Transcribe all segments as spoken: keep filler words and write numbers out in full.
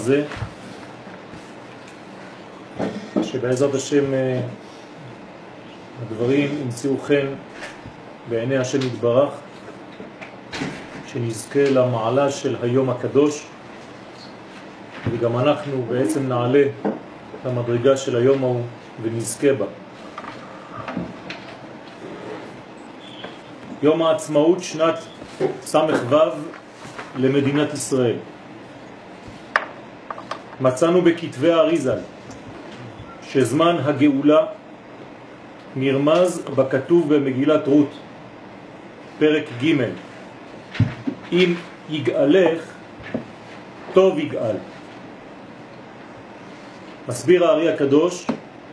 זה שבעזרת השם הדברים ימצאו חן בעיני השם יתברך, שנזכה למעלה של היום הקדוש, וגם אנחנו בעצם נעלה למדרגה של היום ההוא ונזכה בה. יום העצמאות שנת סמ"ו למדינת ישראל. מצאנו בכתבי האריז"ל שזמן הגאולה נרמז בכתוב במגילת רות פרק ג' אם יגאלך טוב יגאל. מסביר הארי הקדוש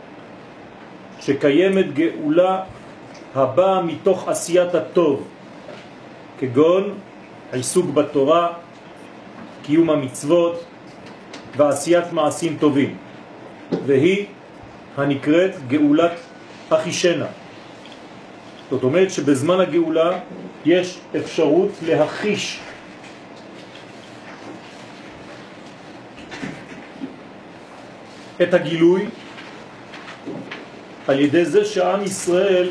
שקיימת גאולה הבאה מתוך עשיית הטוב, כגון עיסוק בתורה, קיום המצוות ועשיית מעשים טובים, והיא הנקראת גאולת אחישנה. זאת אומרת שבזמן הגאולה יש אפשרות להחיש את הגילוי על ידי זה שעם ישראל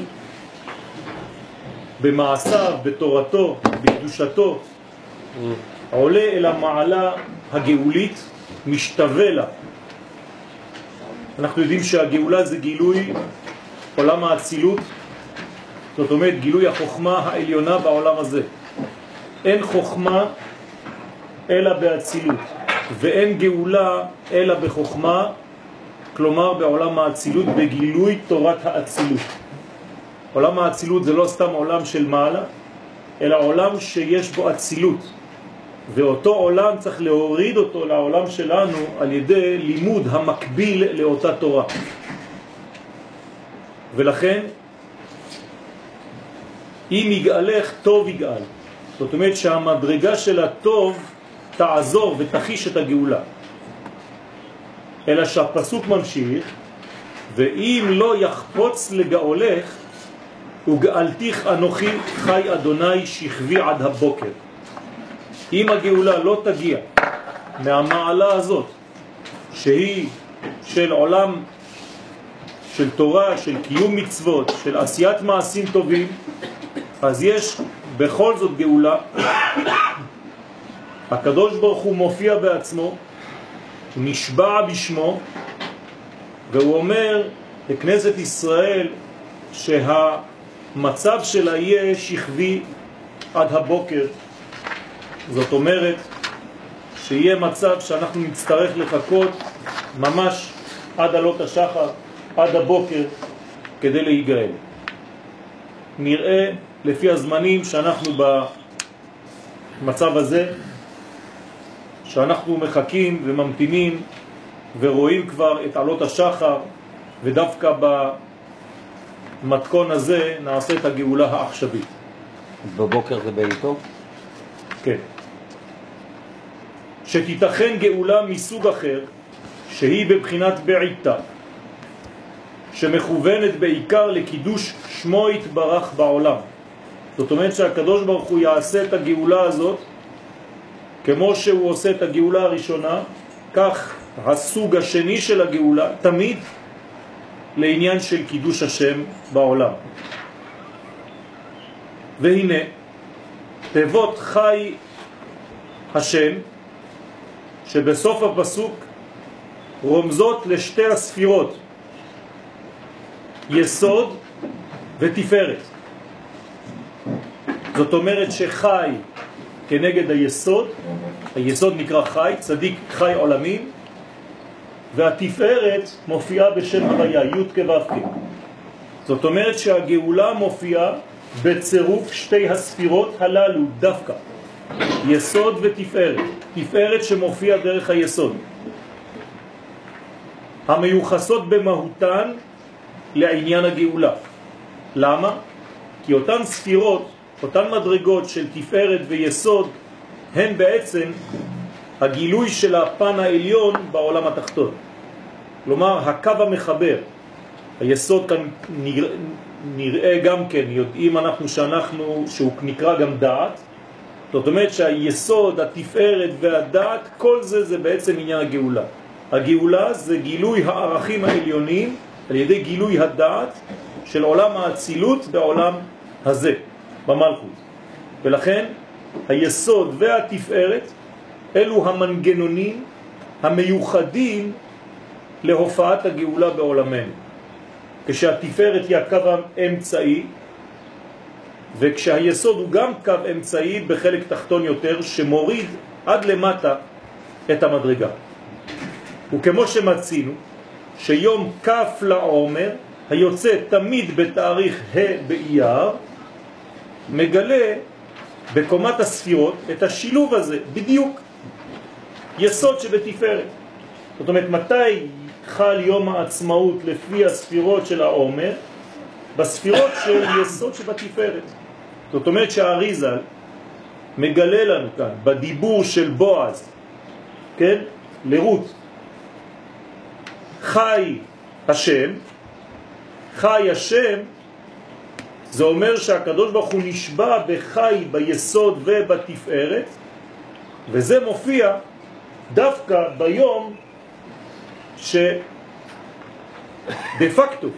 במעשיו, בתורתו, בקדושתו עולה אל המעלה הגאולית, משתווה לה. אנחנו יודעים שהגאולה זה גילוי עולם האצילות, זאת אומרת גילוי החוכמה העליונה בעולם הזה. אין חוכמה אלא באצילות, ואין גאולה אלא בחוכמה, כלומר בעולם האצילות, בגילוי תורת האצילות. עולם האצילות זה לא סתם עולם של מעלה, אלא עולם שיש בו אצילות, ואותו עולם צריך להוריד אותו לעולם שלנו על ידי לימוד המקביל לאותה תורה. ולכן אם יגאלך טוב יגאל, זאת אומרת שהמדרגה של הטוב תעזור ותחיש את הגאולה. אלא שהפסוק ממשיך, ואם לא יחפוץ לגאולך וגאלתיך אנוכי חי אדוני שכבי עד הבוקר. אם הגאולה לא תגיע מהמעלה הזאת שהיא של עולם של תורה, של קיום מצוות, של עשיית מעשים טובים, אז יש בכל זאת גאולה. הקדוש ברוך הוא מופיע בעצמו, הוא נשבע בשמו, והוא אומר לכנסת ישראל שהמצב שלה יהיה שכבי עד הבוקר. זאת אומרת שיהיה מצב שאנחנו נצטרך לחכות ממש עד עלות השחר, עד הבוקר, כדי להיגאל. נראה לפי הזמנים שאנחנו במצב הזה, שאנחנו מחכים וממתינים ורואים כבר את עלות השחר, ודווקא במתכון הזה נעשה את הגאולה העכשווית. בבוקר זה בעיתו? כן. שתיתכן גאולה מסוג אחר, שהיא בבחינת בעיתה, שמכוונת בעיקר לקידוש שמו יתברך בעולם. זאת אומרת שהקדוש ברוך הוא יעשה את הגאולה הזאת כמו שהוא עושה את הגאולה הראשונה, כך הסוג השני של הגאולה תמיד לעניין של קידוש השם בעולם. והנה תיבות חי השם שבסוף הפסוק רומזות לשתי הספירות, יסוד ותפארת. זאת אומרת שחי כנגד היסוד, היסוד נקרא חי, צדיק חי עולמים, והתפארת מופיעה בשם הוויה, י' כו'. זאת אומרת שהגאולה מופיעה בצירוף שתי הספירות הללו דווקא, יסוד ותפארת. תפארת שמופיע דרך היסוד, המיוחסות במהותן לעניין הגאולה. למה? כי אותן ספירות, אותן מדרגות של תפארת ויסוד, הן בעצם הגילוי של הפן העליון בעולם התחתון. כלומר, הקו המחבר. היסוד כאן נראה, נראה גם כן, יודעים אנחנו שאנחנו, שהוא נקרא גם דעת, זאת אומרת שהיסוד, התפארת והדעת, כל זה זה בעצם עניין הגאולה. הגאולה זה גילוי הערכים העליונים על ידי גילוי הדעת של עולם האצילות בעולם הזה, במלכות. ולכן היסוד והתפארת אלו המנגנונים המיוחדים להופעת הגאולה בעולמנו. כשהתפארת היא הקו האמצעי, וכשהיסוד הוא גם קו אמצעי בחלק תחתון יותר שמוריד עד למטה את המדרגה. וכמו שמצינו שיום כף לעומר היוצא תמיד בתאריך ה' באייר מגלה בקומת הספירות את השילוב הזה בדיוק, יסוד שבתפארת. זאת אומרת, מתי חל יום העצמאות לפי הספירות של העומר? בספירות של יסוד שבתפארת. זאת אומרת שהאריזל מגלה לנו כאן בדיבור של בועז, כן, לרות, חי השם. חי השם זה אומר שהקדוש ברוך הוא נשבע בחי ביסוד ובתפארת, וזה מופיע דווקא ביום שדה פקטו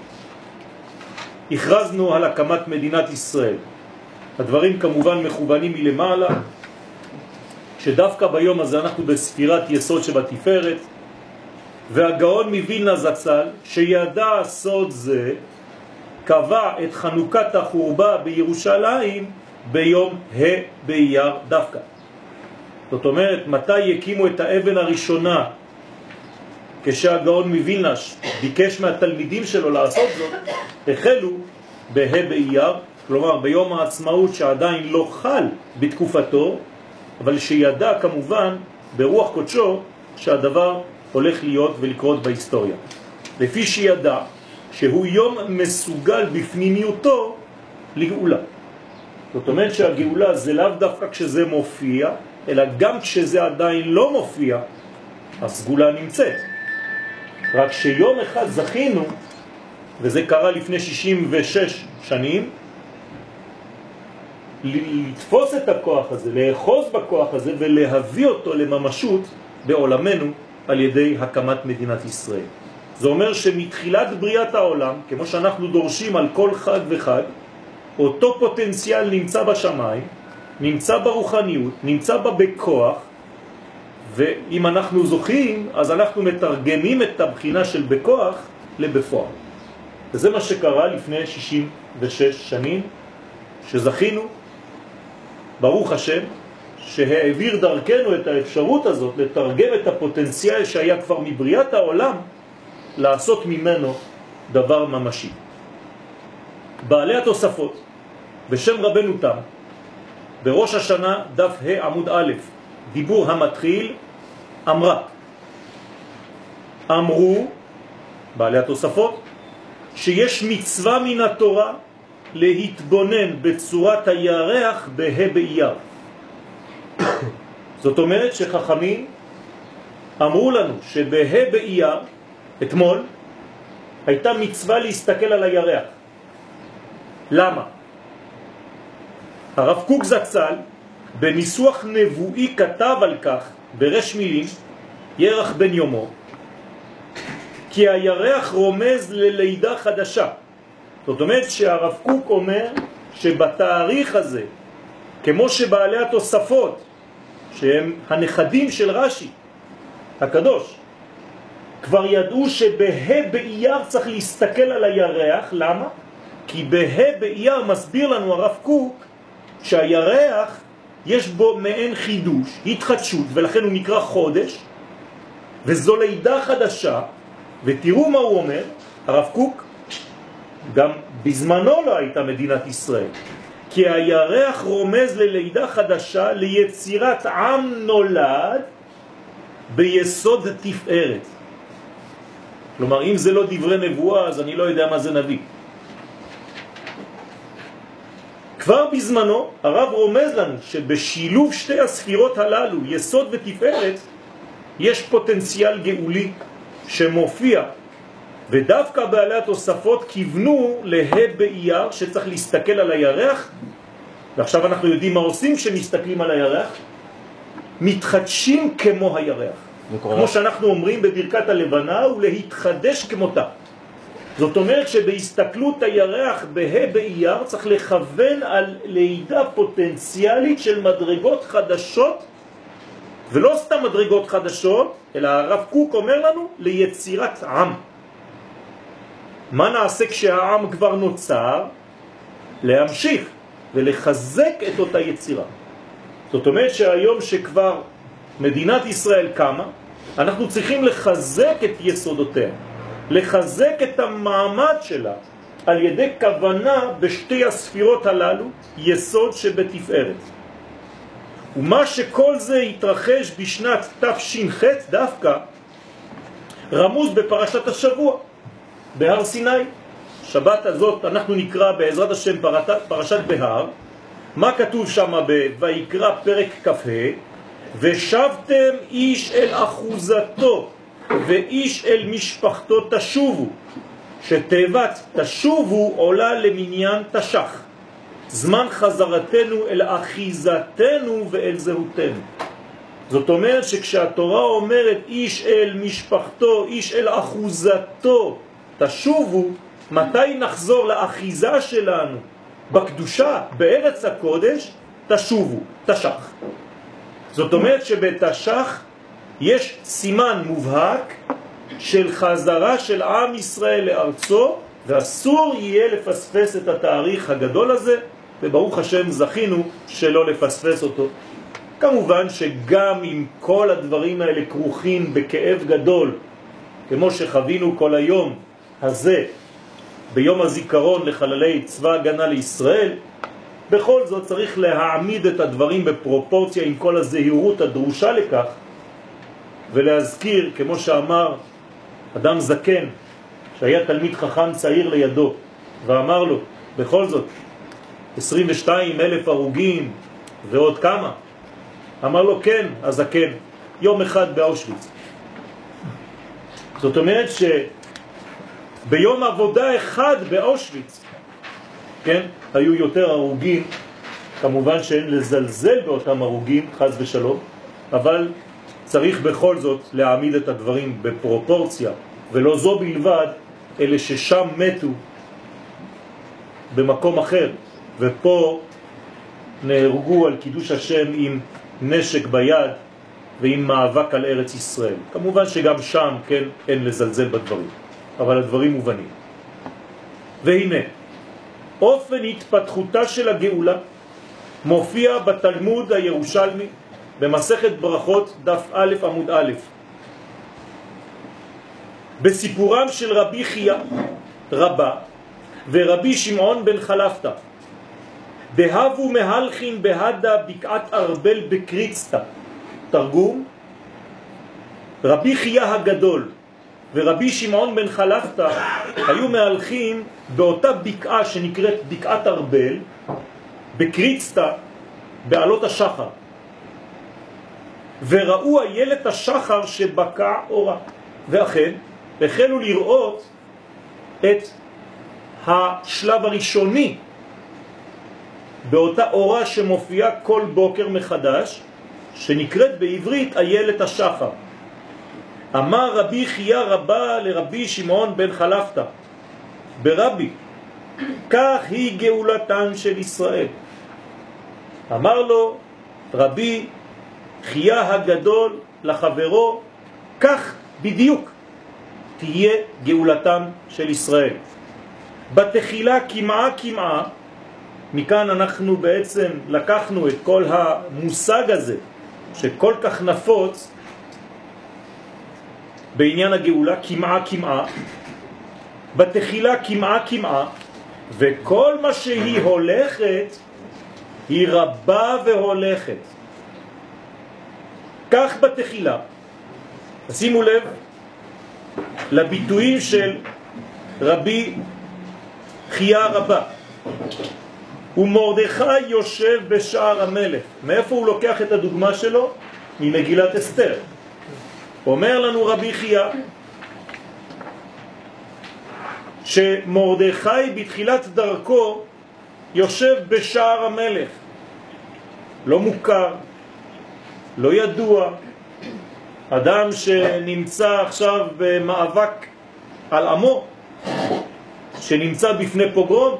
הכרזנו על הקמת מדינת ישראל. הדברים כמובן מכוונים מלמעלה, שדווקא ביום הזה אנחנו בספירת יסוד שבתפארת, והגאון מווילנה זצ"ל שידע סוד זה קבע את חנוכת החורבה בירושלים ביום ה' באייר דווקא. זאת אומרת, מתי הקימו את האבן הראשונה? כשהגאון מווילנה ביקש מהתלמידים שלו לעשות זאת, החלו בה' באייר, כלומר ביום העצמאות שעדיין לא חל בתקופתו, אבל שידע כמובן ברוח קודשו שהדבר הולך להיות ולקרות בהיסטוריה. לפי שידע שהוא יום מסוגל בפנימיותו לגאולה. זאת אומרת שהגאולה זה לאו דווקא כשזה מופיע, אלא גם כשזה עדיין לא מופיע, הסגולה נמצאת. רק שיום אחד זכינו, וזה קרה לפני שישים ושש שנים, לתפוס את הכוח הזה, לאחוז בכוח הזה ולהביא אותו לממשות בעולמנו על ידי הקמת מדינת ישראל. זה אומר שמתחילת בריאת העולם, כמו שאנחנו דורשים על כל חג וחג, אותו פוטנציאל נמצא בשמיים, נמצא ברוחניות, נמצא בה בכוח, ואם אנחנו זוכים, אז אנחנו מתרגמים את הבחינה של בכוח לבפועל. וזה מה שקרה לפני שישים ושש שנים, שזכינו, ברוך השם, שהעביר דרכנו את האפשרות הזאת לתרגם את הפוטנציאל שהיה כבר מבריאת העולם, לעשות ממנו דבר ממשי. בעלי התוספות, בשם רבנו תם, בראש השנה דף ה' עמוד א', דיבור המתחיל, אמרה. אמרו, בעלי התוספות, שיש מצווה מן התורה להתבונן בצורת הירח בה' באייר. זאת אומרת שחכמים אמרו לנו שבה' באייר, אתמול, הייתה מצווה להסתכל על הירח. למה? הרב קוק זצ"ל בניסוח נבואי כתב על כך ברש מילים, ירח בן יומו, כי הירח רומז ללידה חדשה. זאת אומרת שהרב קוק אומר שבתאריך הזה, כמו שבעלי התוספות, שהם הנכדים של רש"י הקדוש, כבר ידעו שבה' באייר צריך להסתכל על הירח. למה? כי בה' באייר מסביר לנו הרב קוק שהירח יש בו מעין חידוש, התחדשות, ולכן הוא נקרא חודש, וזו לידה חדשה. ותראו מה הוא אומר, הרב קוק, גם בזמנו לא הייתה מדינת ישראל, כי הירח רומז ללידה חדשה, ליצירת עם נולד ביסוד תפארת. כלומר, אם זה לא דברי נבואה, אז אני לא יודע מה זה נביא. כבר בזמנו הרב רומז לנו שבשילוב שתי הספירות הללו, יסוד ותפארת, יש פוטנציאל גאולי שמופיע, ודווקא בעלי התוספות כיוונו לה' באייר שצריך להסתכל על הירח ועכשיו אנחנו יודעים מה עושים כשמסתכלים על הירח, מתחדשים כמו הירח. כמו שאנחנו אומרים בברכת הלבנה, ולהתחדש כמותה. זאת אומרת שבהסתכלות הירח בה' באייר צריך לכוון על לידה פוטנציאלית של מדרגות חדשות, ולא סתם מדרגות חדשות, אלא הרב קוק אומר לנו ליצירת עם. מה נעשה כשהעם כבר נוצר? להמשיך ולחזק את אותה יצירה. זאת אומרת שהיום שכבר מדינת ישראל קמה, אנחנו צריכים לחזק את יסודותיה, לחזק את המעמד שלה על ידי כוונה בשתי הספירות הללו, יסוד שבתפארת. ומה שכל זה התרחש בשנת תש"ח דווקא רמוז בפרשת השבוע בהר סיני. שבת הזאת אנחנו נקרא בעזרת השם פרשת בהר. מה כתוב שם בויקרא פרק כ"ה? ושבתם איש אל אחוזתו ואיש אל משפחתו תשובו, שתיבת תשובו עולה למניין תש"ח, זמן חזרתנו אל אחיזתנו ואל זהותנו. זאת אומרת שכשהתורה אומרת איש אל משפחתו, איש אל אחוזתו תשובו, מתי נחזור לאחיזה שלנו בקדושה, בארץ הקודש? תשובו, תש"ח. זאת אומרת שבתש"ח יש סימן מובהק של חזרה של עם ישראל לארצו, ואסור יהיה לפספס את התאריך הגדול הזה, וברוך השם זכינו שלא לפספס אותו. כמובן שגם אם כל הדברים האלה כרוכים בכאב גדול, כמו שחווינו כל היום הזה, ביום הזיכרון לחללי צבא הגנה לישראל, בכל זאת צריך להעמיד את הדברים בפרופורציה עם כל הזהירות הדרושה לכך, ולהזכיר, כמו שאמר אדם זקן, שהיה תלמיד חכם צעיר לידו, ואמר לו, בכל זאת, עשרים ושניים אלף הרוגים ועוד כמה? אמר לו, כן, הזקן, יום אחד באושוויץ. זאת אומרת שביום עבודה אחד באושוויץ, כן, היו יותר הרוגים, כמובן שאין לזלזל באותם הרוגים, חס ושלום, אבל צריך בכל זאת להעמיד את הדברים בפרופורציה, ולא זו בלבד, אלה ששם מתו במקום אחר, ופה נהרגו על קידוש השם עם נשק ביד ועם מאבק על ארץ ישראל. כמובן שגם שם, כן, אין לזלזל בדברים, אבל הדברים מובנים. והנה, אופן התפתחותה של הגאולה מופיע בתלמוד הירושלמי במסכת ברכות דף א' עמוד א', בסיפורם של רבי חייא רבה ורבי שמעון בן חלפתא, דהבו מהלכים בהדה בקעת ארבל בקריצתא. תרגום: רבי חייא הגדול ורבי שמעון בן חלפתא היו מהלכים באותה בקעה שנקראת בקעת ארבל בקריצתא בעלות השחר, וראו איילת השחר שבקע אורה, ואכן החלו לראות את השלב הראשוני באותה אורה שמופיעה כל בוקר מחדש, שנקראת בעברית איילת השחר. אמר רבי חייא רבה לרבי שמעון בן חלפתא, ברבי, כך היא גאולתן של ישראל. אמר לו רבי חייא הגדול לחברו, כך בדיוק תהיה גאולתם של ישראל. בתחילה כמעה כמעה, מכאן אנחנו בעצם לקחנו את כל המושג הזה שכל כך נפוץ בעניין הגאולה, כמעה כמעה, בתחילה כמעה כמעה, וכל מה שהיא הולכת היא רבה והולכת. כך בתחילה. שימו לב לביטויים של רבי חייא רבה. ומרדכי יושב בשער המלך. מאיפה הוא לוקח את הדוגמה שלו? ממגילת אסתר. אומר לנו רבי חייא שמרדכי בתחילת דרכו יושב בשער המלך. לא מוכר, לא ידוע, אדם שנמצא עכשיו במאבק על עמו, שנמצא בפני פוגרום,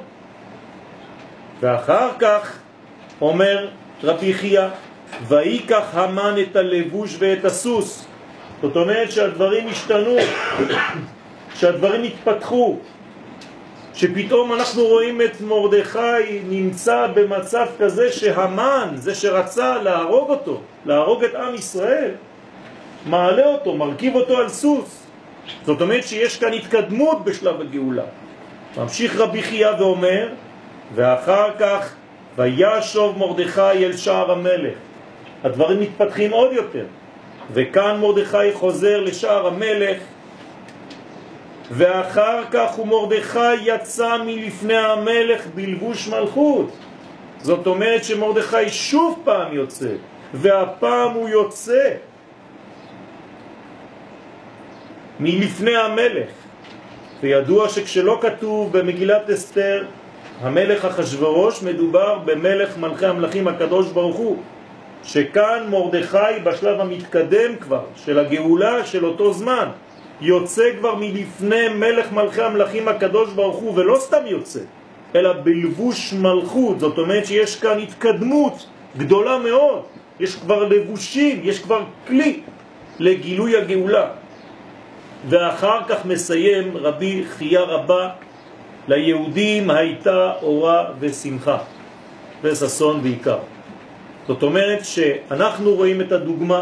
ואחר כך אומר רבי חייא, ויקח המן את הלבוש ואת הסוס. זאת אומרת שהדברים השתנו, שהדברים התפתחו, שפתאום אנחנו רואים את מרדכי נמצא במצב כזה שהמן, זה שרצה להרוג אותו, להרוג את עם ישראל, מעלה אותו, מרכיב אותו על סוס. זאת אומרת שיש כאן התקדמות בשלב הגאולה. ממשיך רבי חייא ואומר, ואחר כך וישוב מרדכי אל שער המלך. הדברים מתפתחים עוד יותר, וכאן מרדכי חוזר לשער המלך, ואחר כך מרדכי יצא מלפני המלך בלבוש מלכות. זאת אומרת שמרדכי שוב פעם יוצא, והפעם הוא יוצא מלפני המלך. וידוע שכשלא כתוב במגילת אסתר המלך אחשוורוש, מדובר במלך מלכי המלכים הקדוש ברוך הוא, שכאן מרדכי בשלב המתקדם כבר של הגאולה של אותו זמן יוצא כבר מלפני מלך מלכי המלכים הקדוש ברוך הוא, ולא סתם יוצא, אלא בלבוש מלכות. זאת אומרת שיש כאן התקדמות גדולה מאוד, יש כבר לבושים, יש כבר כלי לגילוי הגאולה. ואחר כך מסיים רבי חייא רבה, ליהודים הייתה אורה ושמחה וששון בעיקר. זאת אומרת שאנחנו רואים את הדוגמה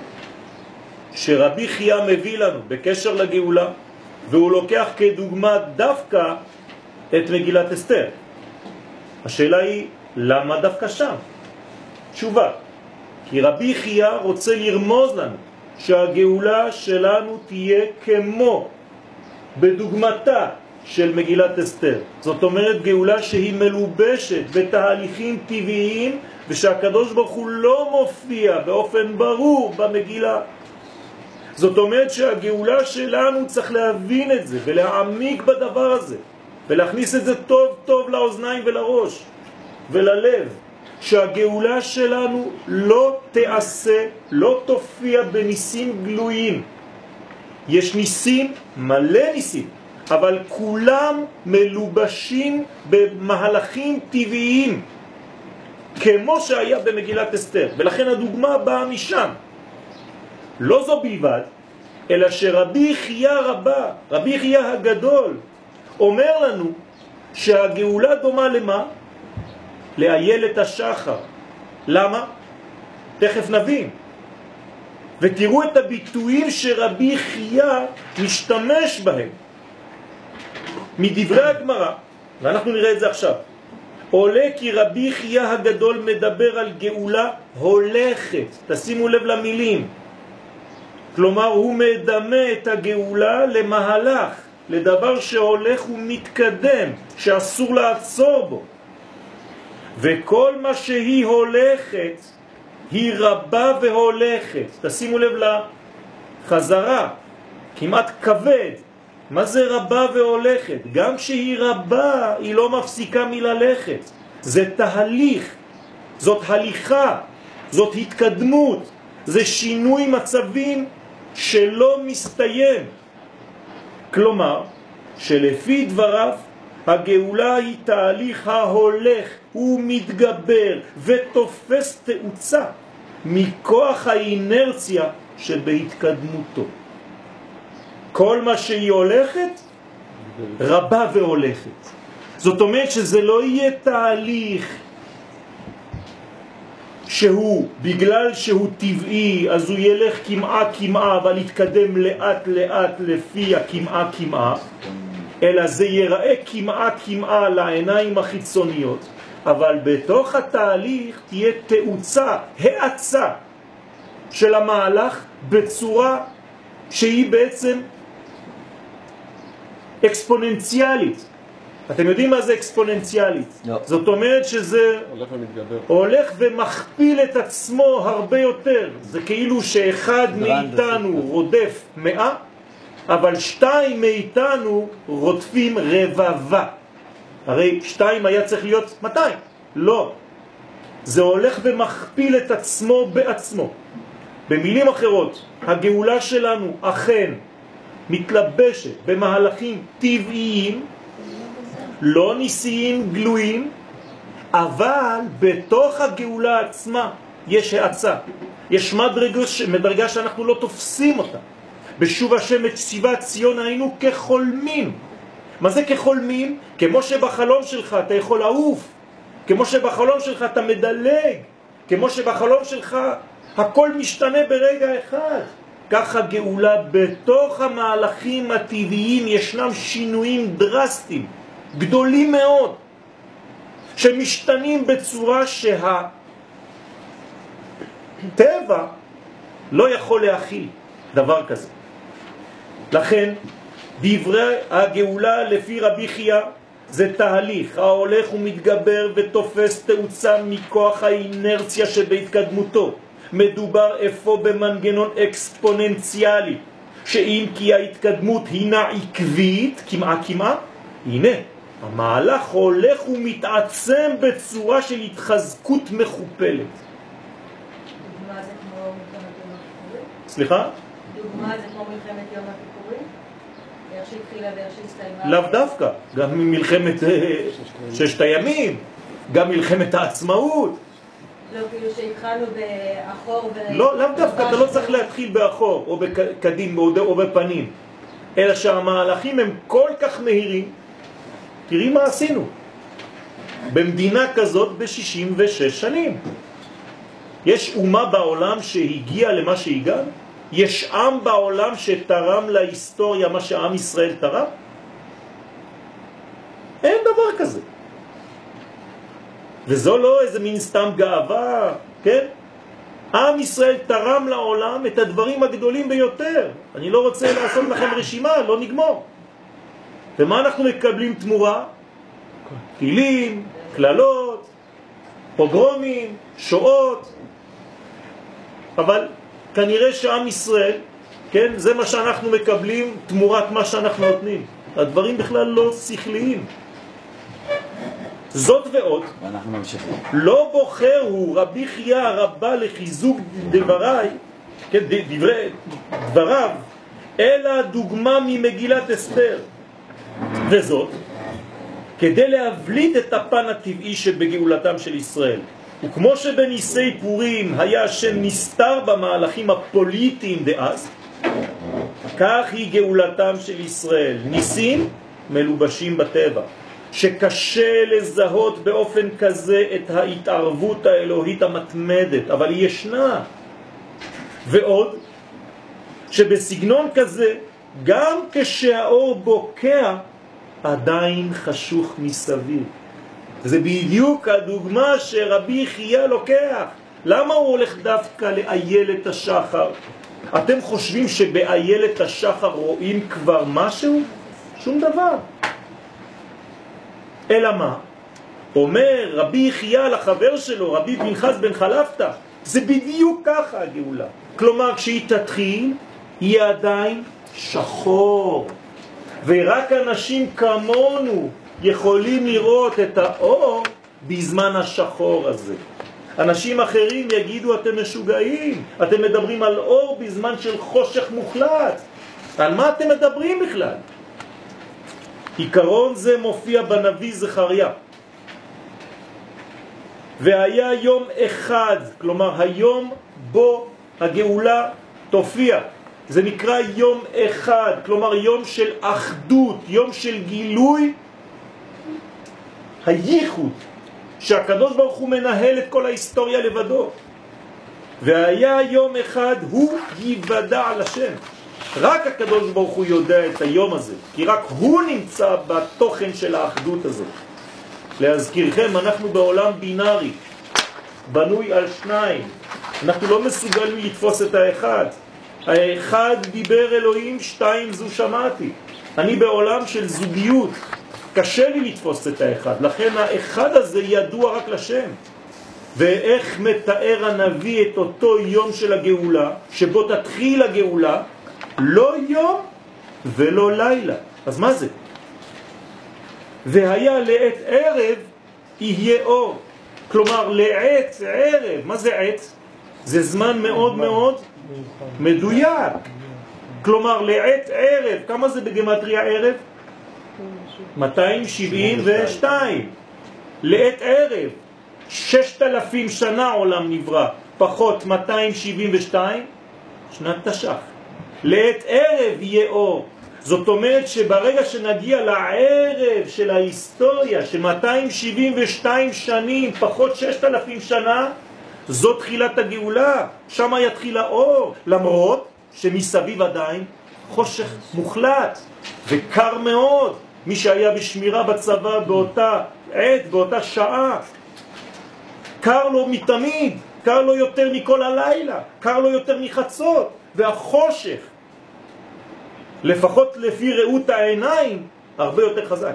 שרבי חייא מביא לנו בקשר לגאולה, והוא לוקח כדוגמה דווקא את מגילת אסתר. השאלה היא, למה דווקא שם? תשובה, כי רבי חייא רוצה לרמוז לנו שהגאולה שלנו תהיה כמו בדוגמתה של מגילת אסתר. זאת אומרת גאולה שהיא מלובשת בתהליכים טבעיים, ושהקדוש ברוך הוא לא מופיע באופן ברור במגילה. זאת אומרת שהגאולה שלנו צריך להבין את זה ולהעמיק בדבר הזה ולהכניס את זה טוב טוב לאוזניים ולראש וללב, שהגאולה שלנו לא תעשה, לא תופיע בניסים גלויים. יש ניסים, מלא ניסים, אבל כולם מלובשים במהלכים טבעיים כמו שהיה במגילת אסתר, ולכן הדוגמה באה משם. לא זו בלבד, אלא שרבי חייא רבה, רבי חייא הגדול, אומר לנו שהגאולה דומה למה? לאיילת השחר. למה? תכף נבין. ותראו את הביטויים שרבי חייא משתמש בהם מדברי הגמרא, ואנחנו נראה את זה עכשיו. עולה כי רבי חייא הגדול מדבר על גאולה הולכת. תשימו לב למילים. כלומר הוא מדמה את הגאולה למהלך, לדבר שהולך ומתקדם, שאסור לעצור בו. וכל מה שהיא הולכת היא רבה והולכת. תשימו לב לחזרה, כמעט כבד. מה זה רבה והולכת? גם כשהיא רבה היא לא מפסיקה מללכת. זה תהליך, זאת הליכה, זאת התקדמות, זה שינוי מצבים שלא מסתיים. כלומר, שלפי דבריו הגאולה היא תהליך ההולך ומתגבר ותופס תאוצה מכוח האינרציה שבהתקדמותו. כל מה שהיא הולכת רבה והולכת. זאת אומרת שזה לא יהיה תהליך שהוא בגלל שהוא טבעי אז הוא ילך כמעה כמעה אבל יתקדם לאט לאט לפי הכמעה כמעה, אלא זה ייראה כמעה כמעה לעיניים החיצוניות, אבל בתוך התהליך תהיה תאוצה, האצה של המהלך בצורה שהיא בעצם אקספוננציאלית. אתם יודעים מה זה אקספוננציאלית? לא. זאת אומרת שזה הולך ומתגבר. הולך ומכפיל את עצמו הרבה יותר. זה כאילו שאחד מאיתנו רודף מאה, אבל שתיים מאיתנו רודפים רבבה. הרי שתיים היה צריך להיות מאתיים. לא. זה הולך ומכפיל את עצמו בעצמו. במילים אחרות, הגאולה שלנו אכן מתלבשת במהלכים טבעיים, לא ניסיים גלויים, אבל בתוך הגאולה עצמה יש העצה, יש מדרגה, מדרגה שאנחנו לא תופסים אותה. בשוב השם את שיבת ציון היינו כחולמים. מה זה כחולמים? כמו שבחלום שלך אתה יכול לעוף, כמו שבחלום שלך אתה מדלג, כמו שבחלום שלך הכל משתנה ברגע אחד. ככה גאולה בתוך המהלכים הטבעיים ישנם שינויים דרסטיים, גדולים מאוד, שמשתנים בצורה שהטבע לא יכול להכיל דבר כזה. לכן דברי הגאולה לפי רבי חייא זה תהליך ההולך ומתגבר ותופס תאוצה מכוח האינרציה שבהתקדמותו. מדובר איפה במנגנון אקספוננציאלי, שאם כי ההתקדמות הינה עקבית, כמעה כמעה, הנה, המהלך הולך ומתעצם בצורה של התחזקות מכופלת. דוגמה זה כמו מלחמת יום הכיפורים? סליחה? דוגמה זה כמו מלחמת יום הכיפורים? איך שהתחילה ואיך שהסתיימה? לאו דווקא, גם מלחמת ששת הימים, גם מלחמת העצמאות. לא, כאילו שהתחלנו באחור ו... לא, לאו דווקא, אתה לא צריך להתחיל באחור או בקדים או בפנים, אלא שהמהלכים הם כל כך מהירים. תראי מה עשינו במדינה כזאת ב-שישים ושש שנים. יש אומה בעולם שהגיעה למה שהגיע? יש עם בעולם שתרם להיסטוריה מה שעם ישראל תרם? אין דבר כזה. וזו לא איזה מין סתם גאווה, כן? עם ישראל תרם לעולם את הדברים הגדולים ביותר. אני לא רוצה לעשות לכם רשימה, לא נגמור. ומה אנחנו מקבלים תמורה? טילים, כללות, פוגרומים, שואות. אבל כנראה שעם ישראל, כן, זה מה שאנחנו מקבלים תמורת מה שאנחנו נותנים. הדברים בכלל לא שכליים. זאת ועוד, ואנחנו ממשיכים. לא בוחר הוא רבי חייא הרבה לחיזוק דבריי, כן, דברי, דבריו, אלא דוגמה ממגילת אסתר. וזאת, כדי להבליט את הפן הטבעי שבגאולתם של ישראל. וכמו שבניסי פורים היה השם נסתר במהלכים הפוליטיים דאז, כך היא גאולתם של ישראל. ניסים מלובשים בטבע, שקשה לזהות באופן כזה את ההתערבות האלוהית המתמדת, אבל היא ישנה. ועוד, שבסגנון כזה, גם כשהאור בוקע, עדיין חשוך מסביב. זה בדיוק הדוגמה שרבי חייא לוקח. למה הוא הולך דווקא לאיילת השחר? אתם חושבים שבאיילת השחר רואים כבר משהו? שום דבר. אלא מה? אומר רבי חייא לחבר שלו, רבי פנחס בן חלפתא, זה בדיוק ככה הגאולה. כלומר, כשהיא תתחיל, היא עדיין שחור. ורק אנשים כמונו יכולים לראות את האור בזמן השחור הזה. אנשים אחרים יגידו, אתם משוגעים, אתם מדברים על אור בזמן של חושך מוחלט. על מה אתם מדברים בכלל? עיקרון זה מופיע בנביא זכריה. והיה יום אחד, כלומר היום בו הגאולה תופיע. זה נקרא יום אחד, כלומר יום של אחדות, יום של גילוי הייחוד, שהקדוש ברוך הוא מנהל את כל ההיסטוריה לבדו. והיה יום אחד הוא יוודע על השם. רק הקדוש ברוך הוא יודע את היום הזה, כי רק הוא נמצא בתוכן של האחדות הזאת. להזכירכם, אנחנו בעולם בינארי, בנוי על שניים. אנחנו לא מסוגלים לתפוס את האחד. האחד דיבר אלוהים, שתיים זו שמעתי. אני בעולם של זוגיות, קשה לי לתפוס את האחד. לכן האחד הזה ידוע רק לשם. ואיך מתאר הנביא את אותו יום של הגאולה, שבו תתחיל הגאולה, לא יום ולא לילה. אז מה זה? והיה לעת ערב יהיה אור. כלומר לעת ערב. מה זה עת? זה זמן מאוד מאוד מדויק. כלומר לעת ערב. כמה זה בגמטריה ערב? מאתיים שבעים ושתיים. לעת ערב. ששת אלפים שנה עולם נברא, פחות מאתיים שבעים ושתיים, שנת תש"ח. לעת ערב יהיה אור. זאת אומרת שברגע שנגיע לערב של ההיסטוריה, של מאתיים שבעים ושתיים שנים, פחות ששת אלפים שנה, זאת תחילת הגאולה. שם יתחיל האור, למרות שמסביב עדיין חושך מוחלט וקר מאוד. מי שהיה בשמירה בצבא באותה עת, באותה שעה, קר לו מתמיד, קר לו יותר מכל הלילה, קר לו יותר מחצות, והחושך, לפחות לפי ראות העיניים, הרבה יותר חזק.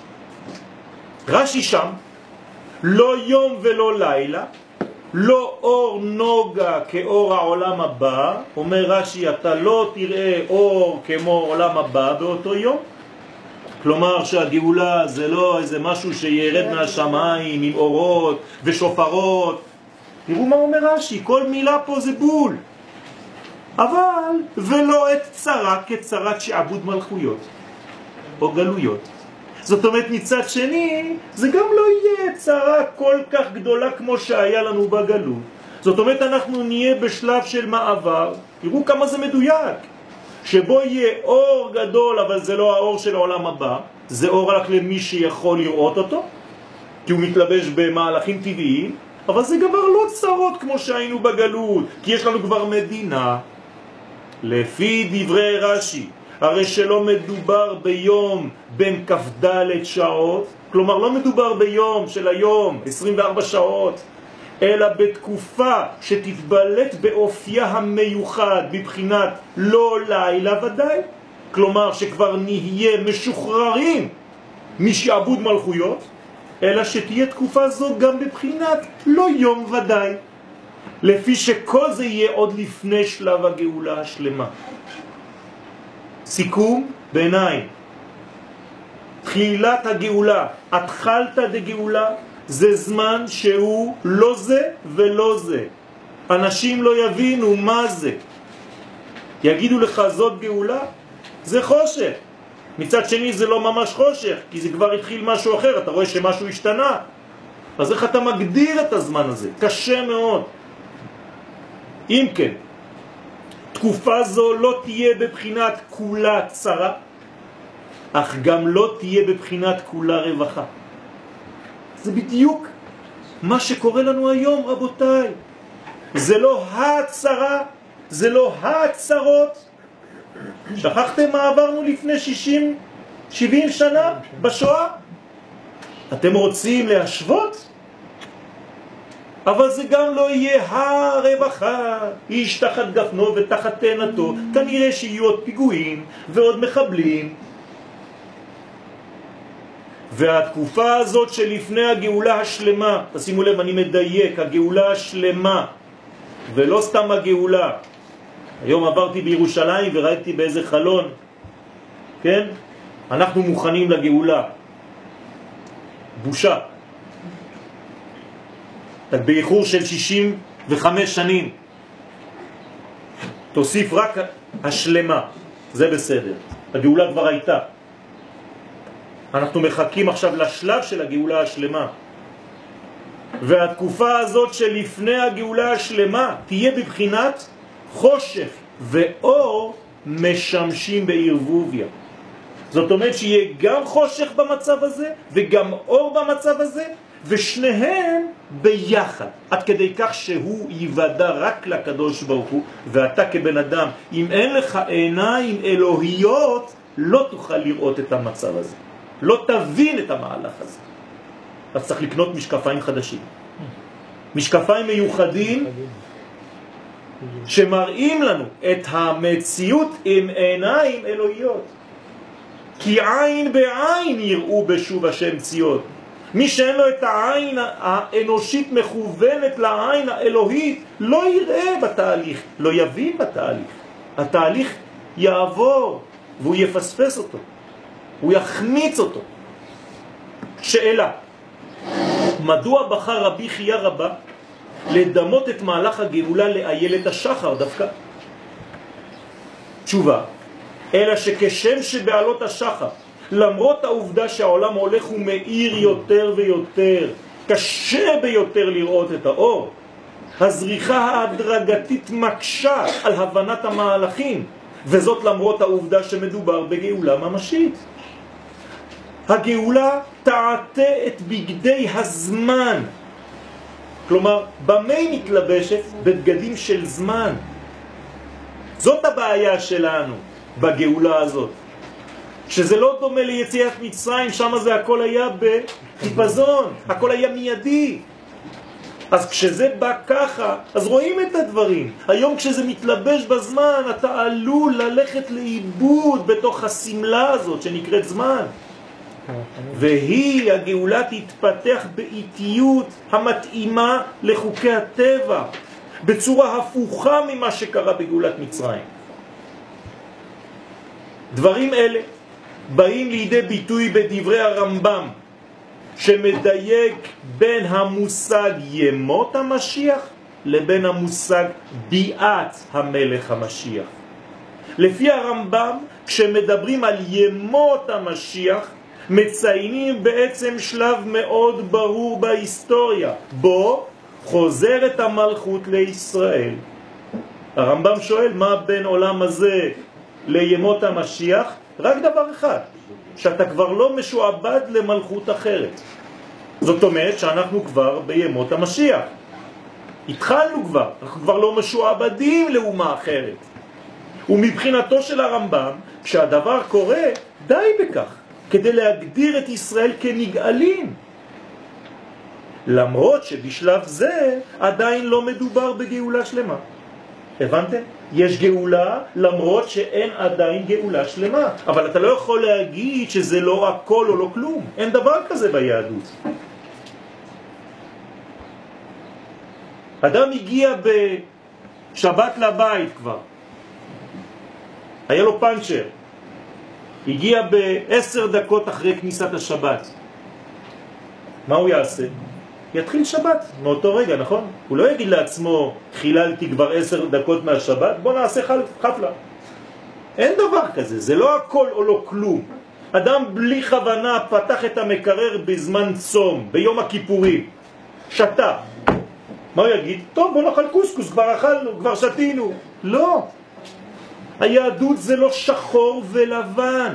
רש"י שם, לא יום ולא לילה, לא אור נוגה כאור העולם הבא. אומר רש"י, אתה לא תראה אור כמו עולם הבא באותו יום. כלומר שהגאולה זה לא איזה משהו שירד מהשמיים עם אורות ושופרות. תראו מה אומר רש"י, כל מילה פה זה בול. אבל ולא את צרה כצרת שעבוד מלכויות או גלויות. זאת אומרת מצד שני זה גם לא יהיה צרה כל כך גדולה כמו שהיה לנו בגלות. זאת אומרת אנחנו נהיה בשלב של מעבר. תראו כמה זה מדויק, שבו יהיה אור גדול, אבל זה לא האור של העולם הבא, זה אור רק למי שיכול לראות אותו, כי הוא מתלבש במהלכים טבעיים, אבל זה כבר לא צרות כמו שהיינו בגלות, כי יש לנו כבר מדינה. לפי דברי רש"י, הרי שלא מדובר ביום בין כ"ד שעות, כלומר לא מדובר ביום של היום, עשרים וארבע שעות, אלא בתקופה שתתבלט באופייה המיוחד בבחינת לא לילה ודאי. כלומר שכבר נהיה משוחררים משעבוד מלכויות, אלא שתהיה תקופה זו גם בבחינת לא יום ודאי. לפי שכל זה יהיה עוד לפני שלב הגאולה השלמה. סיכום ביניים. תחילת הגאולה, התחלת דגאולה, זה זמן שהוא לא זה ולא זה. אנשים לא יבינו מה זה. יגידו לך זאת גאולה, זה חושך. מצד שני זה לא ממש חושך, כי זה כבר התחיל משהו אחר, אתה רואה שמשהו השתנה. אז איך אתה מגדיר את הזמן הזה? קשה מאוד. אם כן, תקופה זו לא תהיה בבחינת כולה צרה, אך גם לא תהיה בבחינת כולה רווחה. זה בדיוק מה שקורה לנו היום, רבותיי. זה לא הצרה, זה לא הצרות. שכחתם מה עברנו לפני שישים שבעים שנה בשואה? אתם רוצים להשוות? אבל זה גם לא יהיה הרווחה. איש תחת גפנו ותחת תאנתו. כנראה שיהיו עוד פיגועים ועוד מחבלים. והתקופה הזאת שלפני הגאולה השלמה, תשימו לב, אני מדייק, הגאולה השלמה, ולא סתם הגאולה. היום עברתי בירושלים וראיתי באיזה חלון, כן? אנחנו מוכנים לגאולה. בושה. באיחור של שישים וחמש שנים. תוסיף רק השלמה, זה בסדר. הגאולה כבר הייתה. אנחנו מחכים עכשיו לשלב של הגאולה השלמה. והתקופה הזאת שלפני הגאולה השלמה תהיה בבחינת חושך ואור משמשים בערבוביה. זאת אומרת שיהיה גם חושך במצב הזה וגם אור במצב הזה, ושניהם ביחד, עד כדי כך שהוא יוודע רק לקדוש ברוך הוא. ואתה כבן אדם, אם אין לך עיניים אלוהיות, לא תוכל לראות את המצב הזה, לא תבין את המהלך הזה. אז צריך לקנות משקפיים חדשים, משקפיים מיוחדים שמראים לנו את המציאות עם עיניים אלוהיות. כי עין בעין יראו בשוב השם ציון. מי שאין לו את העין האנושית מכוונת לעין האלוהית לא יראה בתהליך, לא יבין בתהליך. התהליך יעבור והוא יפספס אותו, הוא יחמיץ אותו. שאלה, מדוע בחר רבי חייא רבה לדמות את מהלך הגאולה לאיילת השחר דווקא? תשובה, אלא שכשם שבעלות השחר, למרות העובדה שהעולם הולך ומאיר יותר ויותר, קשה ביותר לראות את האור, הזריחה ההדרגתית מקשה על הבנת המהלכים, וזאת למרות העובדה שמדובר בגאולה ממשית. הגאולה תעתה את בגדי הזמן. כלומר, במה היא מתלבשת? בבגדים של זמן. זאת הבעיה שלנו בגאולה הזאת. שזה לא דומה ליציאת מצרים, שם זה הכל היה בחיפזון, הכל היה מיידי. אז כשזה בא ככה, אז רואים את הדברים. היום כשזה מתלבש בזמן, אתה עלול ללכת לאיבוד בתוך הסמלה הזאת שנקראת זמן. והיא, הגאולה, תתפתח באיטיות המתאימה לחוקי הטבע, בצורה הפוכה ממה שקרה בגאולת מצרים. דברים אלה באים לידי ביטוי בדברי הרמב"ם, שמדייק בין המושג ימות המשיח לבין המושג ביאת המלך המשיח. לפי הרמב"ם, כשמדברים על ימות המשיח, מציינים בעצם שלב מאוד ברור בהיסטוריה, בו חוזרת המלכות לישראל. הרמב"ם שואל, מה בין עולם הזה לימות המשיח? רק דבר אחד, שאתה כבר לא משועבד למלכות אחרת. זאת אומרת שאנחנו כבר בימות המשיח. התחלנו כבר, אנחנו כבר לא משועבדים לאומה אחרת. ומבחינתו של הרמב"ם, כשהדבר קורה, די בכך, כדי להגדיר את ישראל כנגאלים. למרות שבשלב זה עדיין לא מדובר בגאולה שלמה. הבנתם? יש גאולה למרות שאין עדיין גאולה שלמה. אבל אתה לא יכול להגיד שזה לא הכל או לא כלום. אין דבר כזה ביהדות. אדם הגיע בשבת לבית כבר. היה לו פנצ'ר. הגיע בעשר דקות אחרי כניסת השבת. מה הוא יעשה? יתחיל שבת מאותו רגע, נכון? הוא לא יגיד לעצמו, חיללתי כבר עשר דקות מהשבת, בוא נעשה חפלה. אין דבר כזה, זה לא הכל או לא כלום. אדם בלי כוונה פתח את המקרר בזמן צום, ביום הכיפורים, שתה. מה הוא יגיד? טוב, בוא נאכל קוסקוס, כבר אכלנו, כבר שתינו. לא. היהדות זה לא שחור ולבן.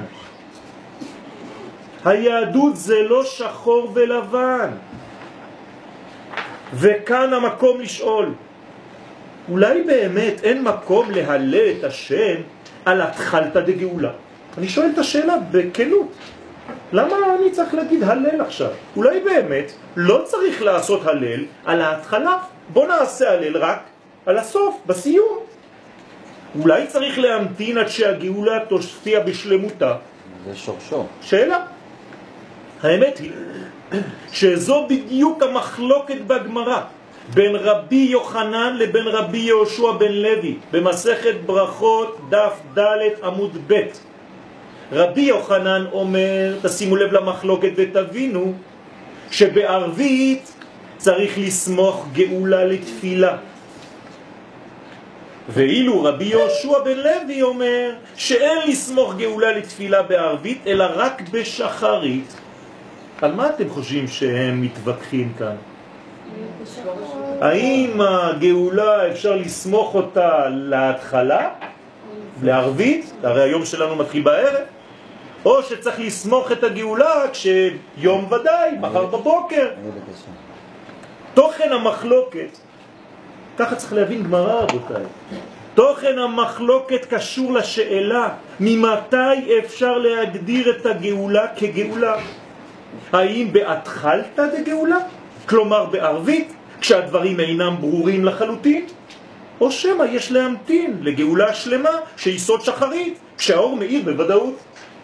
היהדות זה לא שחור ולבן. וכאן המקום לשאול, אולי באמת אין מקום להלל את השם על התחלת דגאולה? אני שואל את השאלה בכנות. למה אני צריך להגיד הלל עכשיו? אולי באמת לא צריך לעשות הלל על ההתחלה. בוא נעשה הלל רק על הסוף, בסיום. אולי צריך להמתין עד שהגאולה תופיע בשלמותה. זה שורשו. שאלה. האמת היא שזו בדיוק המחלוקת בגמרא בין רבי יוחנן לבין רבי יהושע בן לוי במסכת ברכות דף ד' עמוד ב'. רבי יוחנן אומר, תשימו לב למחלוקת ותבינו שבערבית צריך לסמוך גאולה לתפילה, ואילו רבי יהושע בן לוי אומר שאין לסמוך גאולה לתפילה בערבית אלא רק בשחרית. על מה אתם חושבים שהם מתווכחים כאן? האם הגאולה אפשר לסמוך אותה להתחלה, לערבית, הרי היום שלנו מתחיל בערב, או שצריך לסמוך את הגאולה כשיום ודאי, מחר בבוקר? תוכן המחלוקת, ככה צריך להבין גמרא רבותיי, תוכן המחלוקת קשור לשאלה ממתי אפשר להגדיר את הגאולה כגאולה. האם בהתחלת דגאולה? כלומר בערבית, כשהדברים אינם ברורים לחלוטין? או שמה יש להמתין לגאולה שלמה שיסוד שחרית, כשהאור מאיר בוודאות?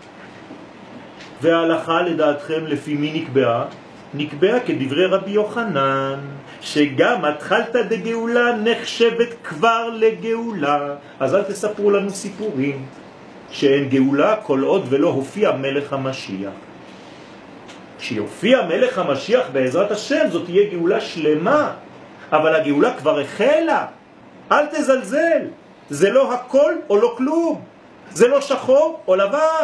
וההלכה לדעתכם לפי מי נקבעה? נקבעה כדברי רבי יוחנן, שגם התחלת דגאולה נחשבת כבר לגאולה. אז אל תספרו לנו סיפורים שאין גאולה כל עוד ולא הופיע מלך המשיח. כשיופיע מלך המשיח בעזרת השם זאת תהיה גאולה שלמה, אבל הגאולה כבר החלה. אל תזלזל, זה לא הכל או לא כלום, זה לא שחור או לבן.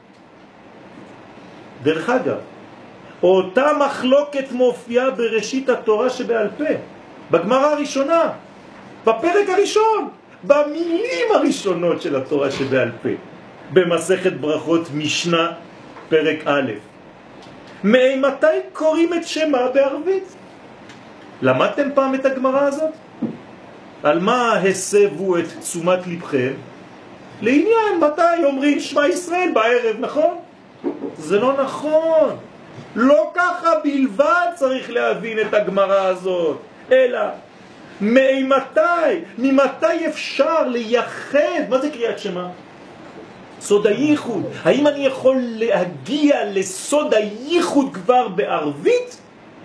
דרך אגב, אותה מחלוקת מופיעה בראשית התורה שבעל פה, בגמרא הראשונה, בפרק הראשון, במילים הראשונות של התורה שבעל פה, במסכת ברכות משנה פרק א'. מתי קוראים את שמה בערבית? למדתם פעם את הגמרא הזאת? על מה הסבו את תשומת לבכם? לעניין מתי אומרים שמה ישראל בערב, נכון? זה לא נכון. לא ככה בלבד צריך להבין את הגמרא הזאת, אלא ממתי, ממתי אפשר לייחד, מה זה קריאת שמה? סוד הייחוד. האם אני יכול להגיע לסוד הייחוד כבר בערבית?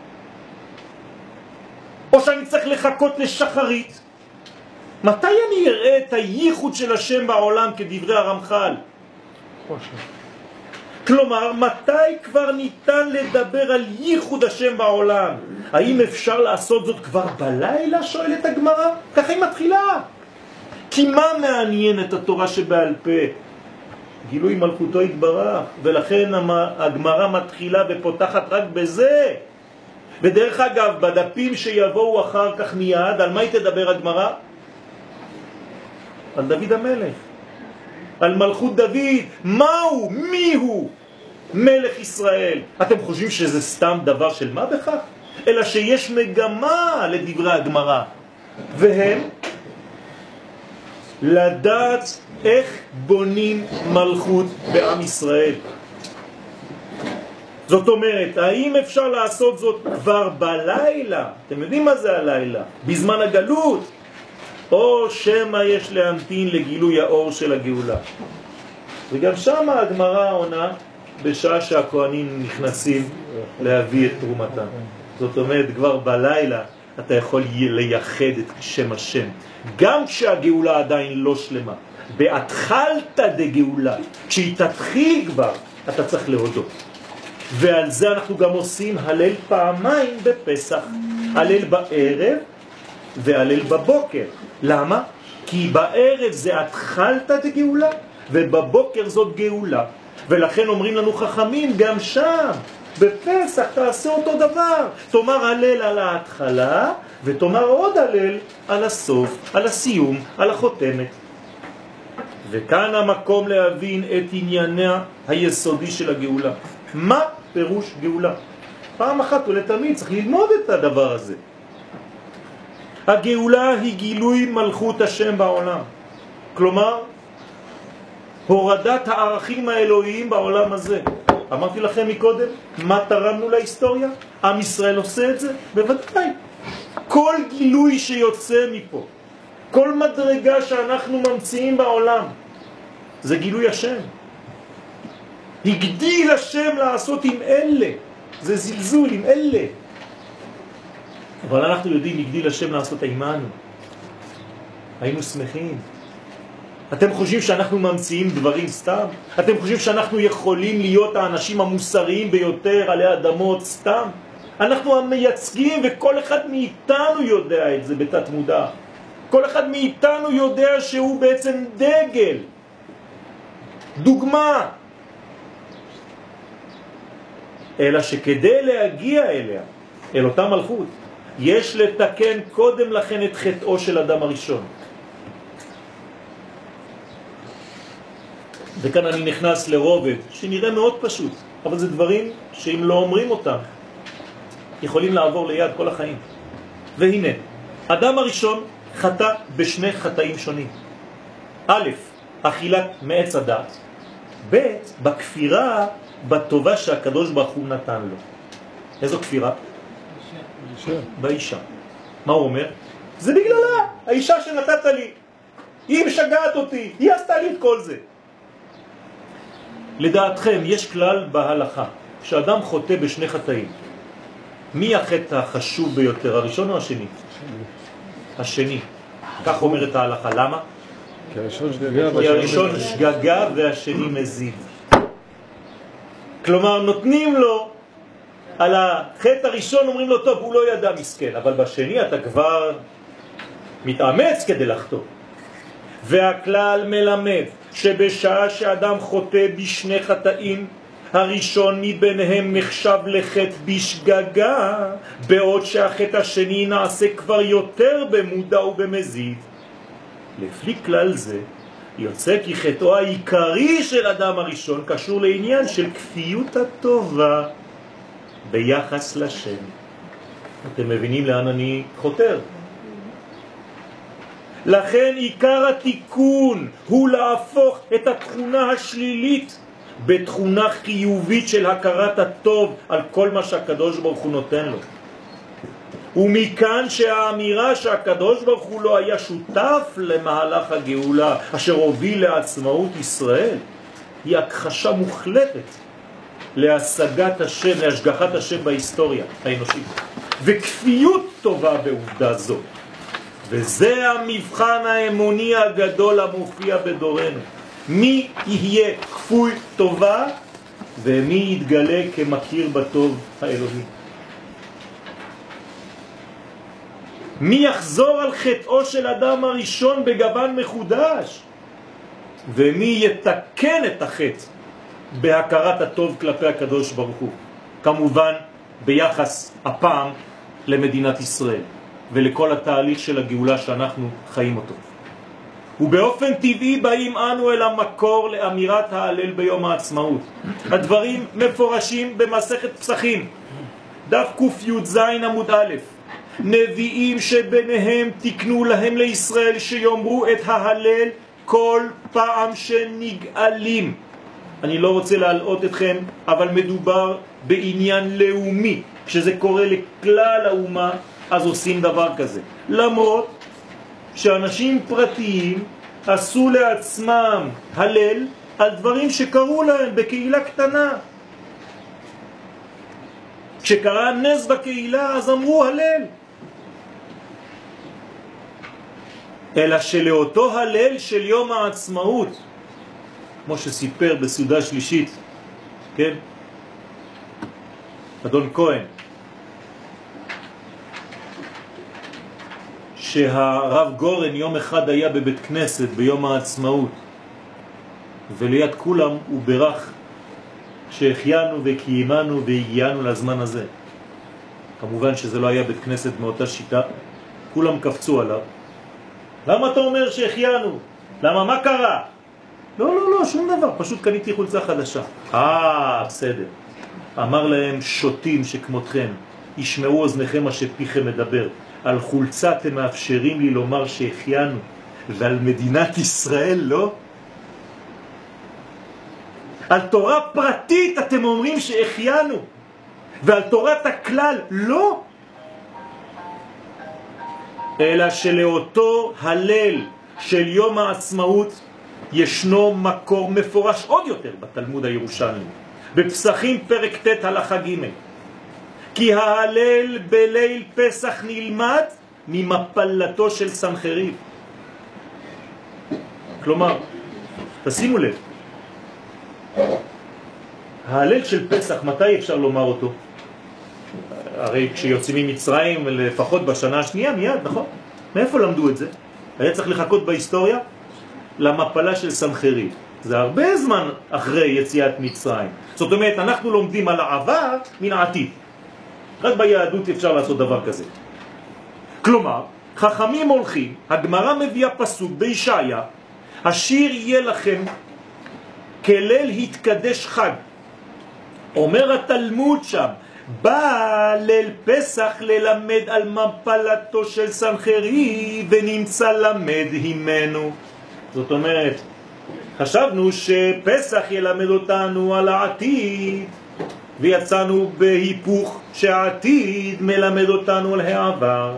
או שאני צריך לחכות לשחרית? מתי אני אראה את הייחוד של השם בעולם כדברי הרמח"ל? כלומר, מתי כבר ניתן לדבר על ייחוד השם בעולם? האם אפשר לעשות זאת כבר בלילה? שואלת הגמרא. ככה היא מתחילה. כי מה מעניין את התורה שבעל פה? גילוי מלכותו יתברך, ולכן הגמרא מתחילה ופותחת רק בזה. ודרך אגב, בדפים שיבואו אחר כך מיד, על מה היא תדבר הגמרא? על דוד המלך, על מלכות דוד. מהו? מיהו מלך ישראל? אתם חושבים שזה סתם דבר של מה בכך? אלא שיש מגמה לדברי הגמרא, והם לדעת איך בונים מלכות בעם ישראל. זאת אומרת, האם אפשר לעשות זאת כבר בלילה? אתם יודעים מה זה הלילה? בזמן הגלות? או שמה יש להמתין לגילוי האור של הגאולה? וגם שם הגמרא עונה בשעה שהכהנים נכנסים להביא את תרומתם. זאת אומרת, כבר בלילה אתה יכול לייחד את שם השם, גם כשהגאולה עדיין לא שלמה. בהתחלת דגאולה, כשהיא תתחיל כבר, אתה צריך להודות. ועל זה אנחנו גם עושים הלל פעמיים בפסח, הלל בערב והלל בבוקר. למה? כי בערב זה התחלת דגאולה, ובבוקר זאת גאולה. ולכן אומרים לנו חכמים, גם שם, בפסח תעשה אותו דבר. תאמר הלל על ההתחלה, ותאמר עוד הלל על הסוף, על הסיום, על החותמת. וכאן המקום להבין את ענייניה היסודי של הגאולה. מה פירוש גאולה? פעם אחת ולתמיד צריך ללמוד את הדבר הזה. הגאולה היא גילוי מלכות השם בעולם. כלומר, הורדת הערכים האלוהיים בעולם הזה. אמרתי לכם מקודם, מה תרמנו להיסטוריה? עם ישראל עושה את זה? בוודאי. כל גילוי שיוצא מפה, כל מדרגה שאנחנו ממציאים בעולם, זה גילוי השם. הגדיל השם לעשות עם אלה, זה זלזול עם אלה. אבל אנחנו יודעים, הגדיל השם לעשות עימנו. היינו שמחים. אתם חושבים שאנחנו ממציאים דברים סתם? אתם חושבים שאנחנו יכולים להיות האנשים המוסריים ביותר עלי אדמות סתם? אנחנו המייצגים, וכל אחד מאיתנו יודע את זה בתת מודע. כל אחד מאיתנו יודע שהוא בעצם דגל, דוגמה. אלא שכדי להגיע אליה, אל אותה מלכות, יש לתקן קודם לכן את חטאו של אדם הראשון. וכאן אני נכנס לרובד שנראה מאוד פשוט, אבל זה דברים שאם לא אומרים אותם יכולים לעבור ליד כל החיים. והנה, אדם הראשון חטא בשני חטאים שונים. א', אכילת מעץ הדת, ב', בכפירה בטובה שהקדוש ברוך הוא נתן לו. איזו כפירה? באישה. באישה. מה הוא אומר? זה בגללה, האישה שנתת לי, היא משגעת אותי, היא עשתה לי את כל זה. לדעתכם, יש כלל בהלכה, כשאדם חוטא בשני חטאים, מי החטא החשוב ביותר, הראשון או השני? השני. כך אומרת ההלכה. למה? כי הראשון שגגה, כי הראשון שגגה והשני מזיד. כלומר, נותנים לו על החטא הראשון אומרים לו, טוב, הוא לא ידע מסכן, אבל בשני אתה כבר מתאמץ כדי לחטוא. והכלל מלמד שבשעה שאדם חוטא בשני חטאים, הראשון מביניהם נחשב לחטא בשגגה, בעוד שהחטא השני נעשה כבר יותר במודע ובמזיד. לפי כלל זה, יוצא כי חטאו העיקרי של אדם הראשון קשור לעניין של כפיות הטובה ביחס לשם. אתם מבינים לאן אני חותר? לכן עיקר התיקון הוא להפוך את התכונה השלילית בתכונה חיובית של הכרת הטוב על כל מה שהקדוש ברוך הוא נותן לו. ומכאן שהאמירה שהקדוש ברוך הוא לא היה שותף למהלך הגאולה אשר הוביל לעצמאות ישראל היא הכחשה מוחלטת להשגת השם, להשגחת השם בהיסטוריה האנושית, וכפיות טובה בעובדה זו. וזה המבחן האמוני הגדול המופיע בדורנו. מי יהיה כפוי טובה ומי יתגלה כמכיר בטוב האלוהי. מי יחזור על חטאו של אדם הראשון בגוון מחודש ומי יתקן את החטא בהכרת הטוב כלפי הקדוש ברוך הוא, כמובן ביחס הפעם למדינת ישראל ולכל התהליך של הגאולה שאנחנו חיים אותו. ובאופן טבעי באים אנו אל המקור לאמירת ההלל ביום העצמאות. הדברים מפורשים במסכת פסחים, דף ק"ז עמוד א'. נביאים שביניהם תקנו להם לישראל שיאמרו את ההלל כל פעם שנגאלים. אני לא רוצה להלאות אתכם, אבל מדובר בעניין לאומי. כשזה קורה לכלל האומה, אז עושים דבר כזה. למרות שאנשים פרטיים עשו לעצמם הלל על דברים שקרו להם בקהילה קטנה. כשקרה נס בקהילה, אז אמרו הלל. אלא שלאותו הלל של יום העצמאות, כמו שסיפר בסעודה שלישית, כן? אדון כהן, שהרב גורן יום אחד היה בבית כנסת ביום העצמאות, וליד כולם הוא ברך שהחיינו וקיימנו והגיענו לזמן הזה. כמובן שזה לא היה בית כנסת מאותה שיטה, כולם קפצו עליו. למה אתה אומר שהחיינו? למה, מה קרה? לא, לא, לא, שום דבר, פשוט קניתי חולצה חדשה. אה, בסדר. אמר להם, שוטים שכמותכם, ישמעו אוזניכם מה שפיכם מדבר. על חולצה אתם מאפשרים לי לומר שהחיינו, ועל מדינת ישראל לא? על תורה פרטית אתם אומרים שהחיינו, ועל תורת הכלל לא? אלא שלאותו הלל של יום העצמאות ישנו מקור מפורש עוד יותר בתלמוד הירושלמי, בפסחים פרק ט' הלכה ג'. כי ההלל בליל פסח נלמד ממפלתו של סנחריב. כלומר, תשימו לב, ההלל של פסח, מתי אפשר לומר אותו? הרי כשיוצאים ממצרים, לפחות בשנה השנייה, מיד, נכון? מאיפה למדו את זה? היה צריך לחכות בהיסטוריה למפלה של סנחריב. זה הרבה זמן אחרי יציאת מצרים. זאת אומרת, אנחנו לומדים על העבר מן העתיד. רק ביהדות אפשר לעשות דבר כזה. כלומר, חכמים הולכים, הגמרא מביאה פסוק בישעיה, השיר יהיה לכם כליל התקדש חג. אומר התלמוד שם, בא ליל פסח ללמד על מפלתו של סנחריב ונמצא למד הימנו. זאת אומרת, חשבנו שפסח ילמד אותנו על העתיד, ויצאנו בהיפוך שהעתיד מלמד אותנו על העבר.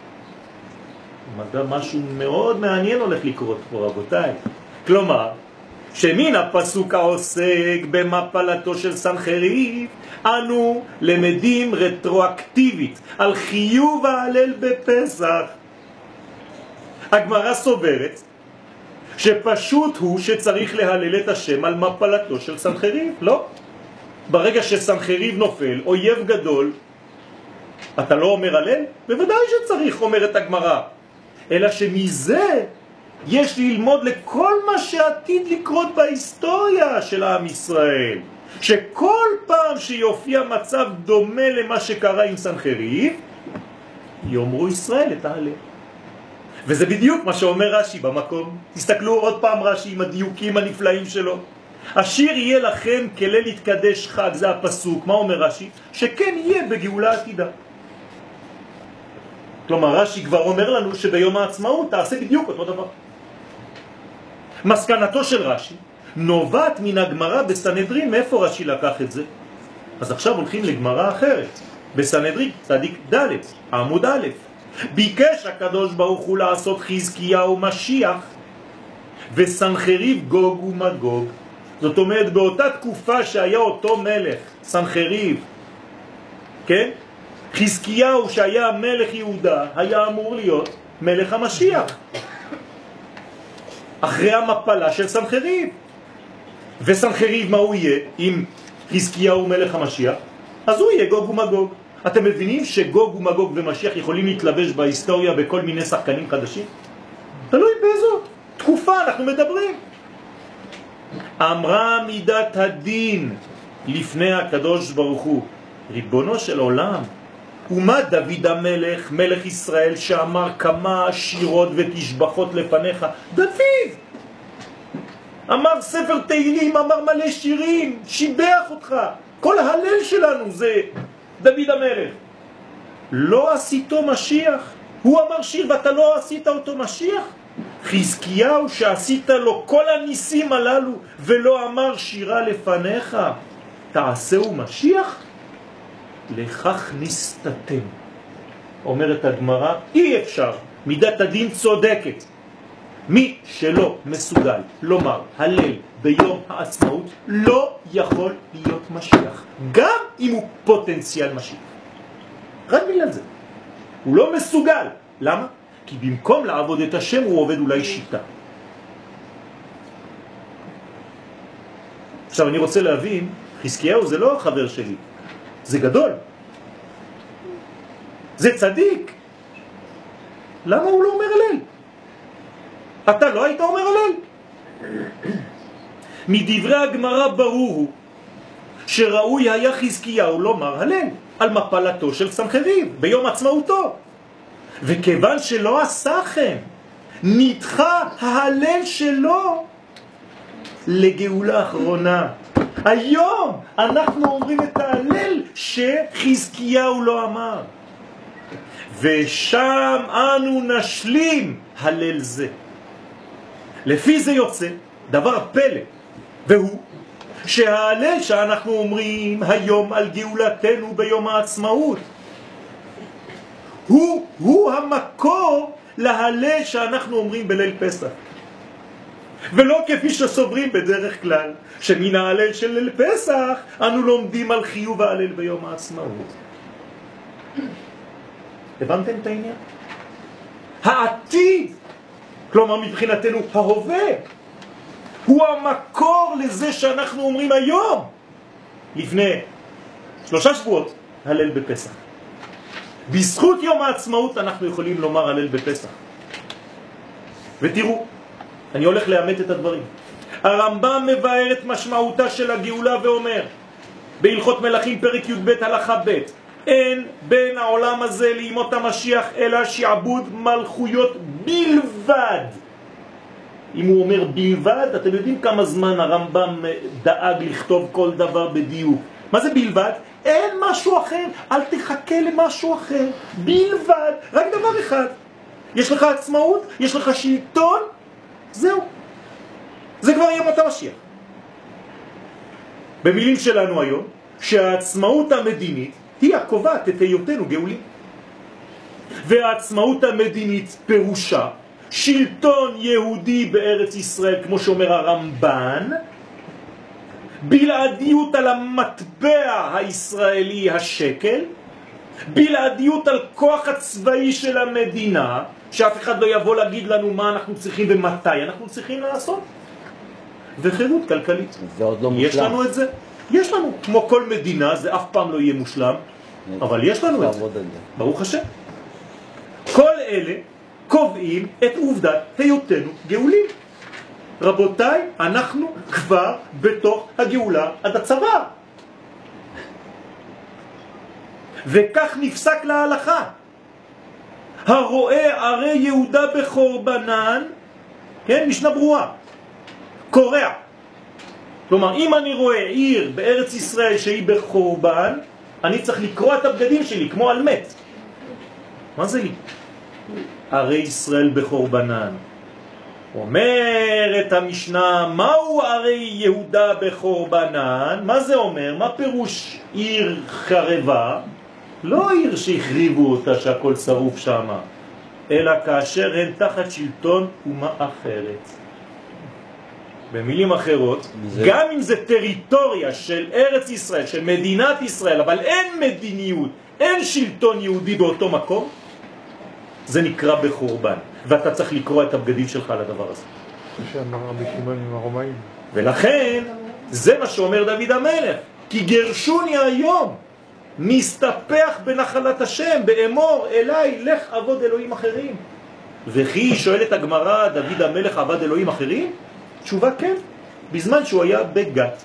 משהו מאוד מעניין הולך לקרות פה, רבותיי. כלומר, שמן הפסוק העוסק במפלתו של סנחריב, אנו למדים רטרואקטיבית על חיוב ההלל בפסח. הגמרא סוברת שפשוט הוא שצריך להלל את השם על מפלתו של סנחריב, לא? ברגע שסנחריב נופל, אויב גדול, אתה לא אומר הלל? בוודאי שצריך, אומרת הגמרא. אלא שמזה יש ללמוד לכל מה שעתיד לקרות בהיסטוריה של עם ישראל. שכל פעם שיופיע מצב דומה למה שקרה עם סנחריב, יאמרו ישראל את ההלל. וזה בדיוק מה שאומר רש"י במקום. תסתכלו עוד פעם רש"י עם הדיוקים הנפלאים שלו. השיר יהיה לכם כליל יתקדש חג, זה הפסוק. מה אומר רש"י? שכן יהיה בגאולה עתידה. כלומר, רש"י כבר אומר לנו שביום העצמאות תעשה בדיוק אותו דבר. מסקנתו של רש"י נובעת מן הגמרא בסנהדרין. מאיפה רש"י לקח את זה? אז עכשיו הולכים לגמרא אחרת. בסנהדרין, צדיק ד' עמוד א'. ביקש הקדוש ברוך הוא לעשות חזקיהו משיח וסנחריב גוג ומגוג. זאת אומרת, באותה תקופה שהיה אותו מלך, סנחריב, כן? חזקיהו שהיה מלך יהודה היה אמור להיות מלך המשיח אחרי המפלה של סנחריב. וסנחריב מה הוא יהיה אם חזקיהו מלך המשיח? אז הוא יהיה גוג ומגוג. אתם מבינים שגוג ומגוג ומשיח יכולים להתלבש בהיסטוריה בכל מיני שחקנים חדשים? תלוי באיזו תקופה אנחנו מדברים. אמרה מידת הדין לפני הקדוש ברוך הוא, ריבונו של עולם, ומה דוד המלך, מלך ישראל, שאמר כמה שירות ותשבחות לפניך? דוד אמר ספר תהילים, אמר מלא שירים, שיבח אותך. כל ההלל שלנו זה דוד המלך. לא עשיתו משיח? הוא אמר שיר ואתה לא עשית אותו משיח? חזקיהו שעשית לו כל הניסים הללו ולא אמר שירה לפניך, תעשהו משיח? לכך נסתתם. אומרת הגמרא, אי אפשר, מידת הדין צודקת. מי שלא מסוגל לומר הלל ביום העצמאות לא יכול להיות משיח, גם אם הוא פוטנציאל משיח. רק בגלל זה הוא לא מסוגל. למה? כי במקום לעבוד את השם הוא עובד אולי שיטה. עכשיו אני רוצה להבין, חזקיהו זה לא החבר שלי, זה גדול, זה צדיק. למה הוא לא אומר הלל? אתה לא היית אומר הלל? מדברי הגמרא ברור הוא שראוי היה חזקיהו לומר הלל על מפלתו של סנחריב ביום עצמאותו, וכיוון שלא עשה כן נדחה ההלל שלו לגאולה אחרונה. היום אנחנו אומרים את ההלל שחזקיהו לא אמר, ושם אנו נשלים הלל זה. לפי זה יוצא דבר פלא, והוא שההלל שאנחנו אומרים היום על גאולתנו ביום העצמאות הוא, הוא המקור להלל שאנחנו אומרים בליל פסח, ולא כפי שסוברים בדרך כלל שמן ההלל של ליל פסח אנו לומדים על חיוב ההלל ביום העצמאות. הבנתם את העניין? העתיד, כלומר מבחינתנו ההווה, הוא המקור לזה שאנחנו אומרים היום לפני שלושה שבועות הלל בפסח. בזכות יום העצמאות אנחנו יכולים לומר הלל בפסח. ותראו, אני הולך לאמת את הדברים. הרמב"ם מבאר את משמעותה של הגאולה ואומר בהלכות מלכים פרק י"ב הלכה ב', אין בין העולם הזה לימות המשיח אלא שעבוד מלכויות בלבד. אם הוא אומר בלבד, אתם יודעים כמה זמן הרמב"ם דאג לכתוב כל דבר בדיוק. מה זה בלבד? אין משהו אחר, אל תחכה למשהו אחר. בלבד, רק דבר אחד. יש לך עצמאות, יש לך שלטון, זהו. זה כבר ימות המשיח. במילים שלנו היום, שהעצמאות המדינית היא הקובעת את היותנו גאולים. והעצמאות המדינית פירושה שלטון יהודי בארץ ישראל, כמו שאומר הרמב"ן, בלעדיות על המטבע הישראלי השקל, בלעדיות על כוח הצבאי של המדינה, שאף אחד לא יבוא להגיד לנו מה אנחנו צריכים ומתי אנחנו צריכים לעשות, וחירות כלכלית. זה עוד לא מושלם. יש לנו את זה? יש לנו, כמו כל מדינה, זה אף פעם לא יהיה מושלם, אבל יש לנו את זה, ברוך השם. כל אלה קובעים את עובדת היותנו גאולים. רבותיי, אנחנו כבר בתוך הגאולה עד הצבא. וכך נפסק להלכה. הרואה ערי יהודה בחורבנן, כן, משנה ברורה, קורע. כלומר, אם אני רואה עיר בארץ ישראל שהיא בחורבן, אני צריך לקרוע את הבגדים שלי, כמו על מת. מה זה לי? ערי ישראל בחורבנן. אומרת המשנה, מהו ערי יהודה בחורבנן? מה זה אומר? מה פירוש עיר חרבה? לא עיר שהחריבו אותה שהכל שרוף שם, אלא כאשר הן תחת שלטון אומה אחרת. במילים אחרות, זה... גם אם זה טריטוריה של ארץ ישראל, של מדינת ישראל, אבל אין מדיניות, אין שלטון יהודי באותו מקום, זה נקרא בחורבן. ואתה צריך לקרוא את הבגדים שלך על הדבר הזה. שאמר רבי שמעון עם הרומאים. ולכן, זה מה שאומר דוד המלך. כי גרשוני היום, מסתפח בנחלת השם, באמור אליי, לך עבוד אלוהים אחרים. וכי שואלת הגמרא, דוד המלך עבד אלוהים אחרים? תשובה כן, בזמן שהוא היה בגת,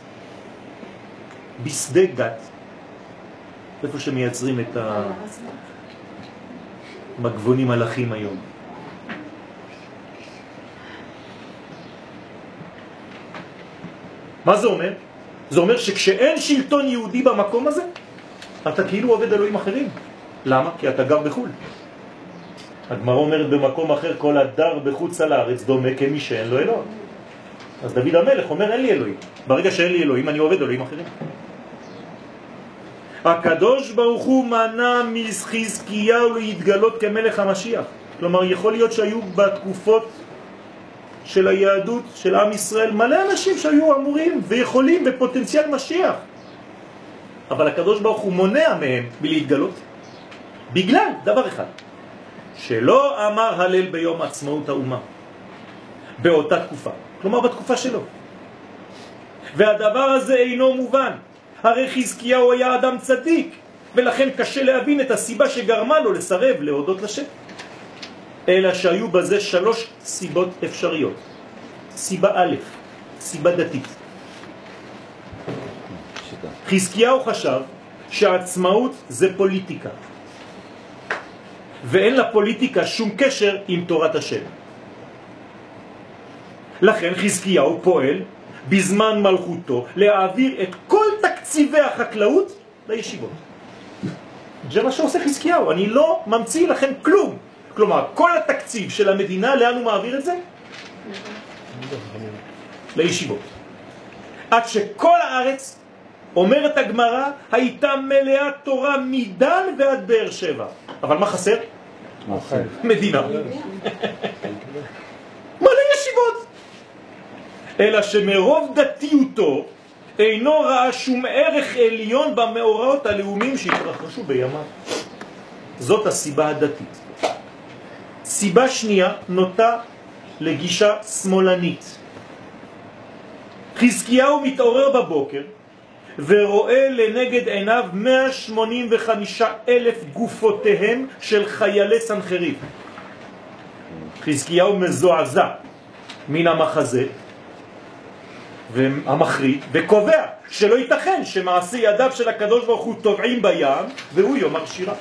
בשדה גת, איפה שמייצרים את המגבונים מלאכים היום. מה זה אומר? זה אומר שכשאין שלטון יהודי במקום הזה, אתה כאילו עובד אלוהים אחרים. למה? כי אתה גר בחול. הגמרא אומרת במקום אחר, כל הדר בחוץ על הארץ דומה כמי שאין לו אלוהים. אז דוד המלך אומר, אין לי אלוהים. ברגע שאין לי אלוהים, אני עובד אלוהים אחרים. הקדוש ברוך הוא מנע מחזקיהו להתגלות כמלך המשיח. כלומר, יכול להיות שהיו בתקופות של היהדות, של עם ישראל, מלא אנשים שהיו אמורים ויכולים בפוטנציאל משיח. אבל הקדוש ברוך הוא מונע מהם בלהתגלות. בגלל דבר אחד, שלא אמר הלל ביום עצמאות האומה. באותה תקופה. כלומר, בתקופה שלו. והדבר הזה אינו מובן. הרי חזקיהו היה אדם צדיק, ולכן קשה להבין את הסיבה שגרמה לו לסרב להודות לשם. אלא שהיו בזה שלוש סיבות אפשריות. סיבה א', סיבה דתית. חזקיהו חשב שהעצמאות זה פוליטיקה. ואין לפוליטיקה שום קשר עם תורת השם. לכן חזקיהו פועל בזמן מלכותו להעביר את כל תקציבי החקלאות לישיבות. זה מה שעושה חזקיהו, אני לא ממציא לכם כלום. כלומר, כל התקציב של המדינה, לאן הוא מעביר את זה? לישיבות. עד שכל הארץ, אומרת הגמרא, הייתה מלאה תורה מדן ועד באר שבע. אבל מה חסר? מדינה. מלא ישיבות. אלא שמרוב דתיותו אינו ראה שום ערך עליון במאורעות הלאומיים שהתרחשו בימיו. זאת הסיבה הדתית. סיבה שנייה נוטה לגישה שמאלנית. חזקיהו מתעורר בבוקר ורואה לנגד עיניו מאה שמונים וחמישה אלף גופותיהם של חיילי סנחריב. חזקיהו מזועזע מן המחזה והמחריד, וקובע שלא ייתכן שמעשי ידיו של הקדוש ברוך הוא טובעים בים והוא יאמר שירה.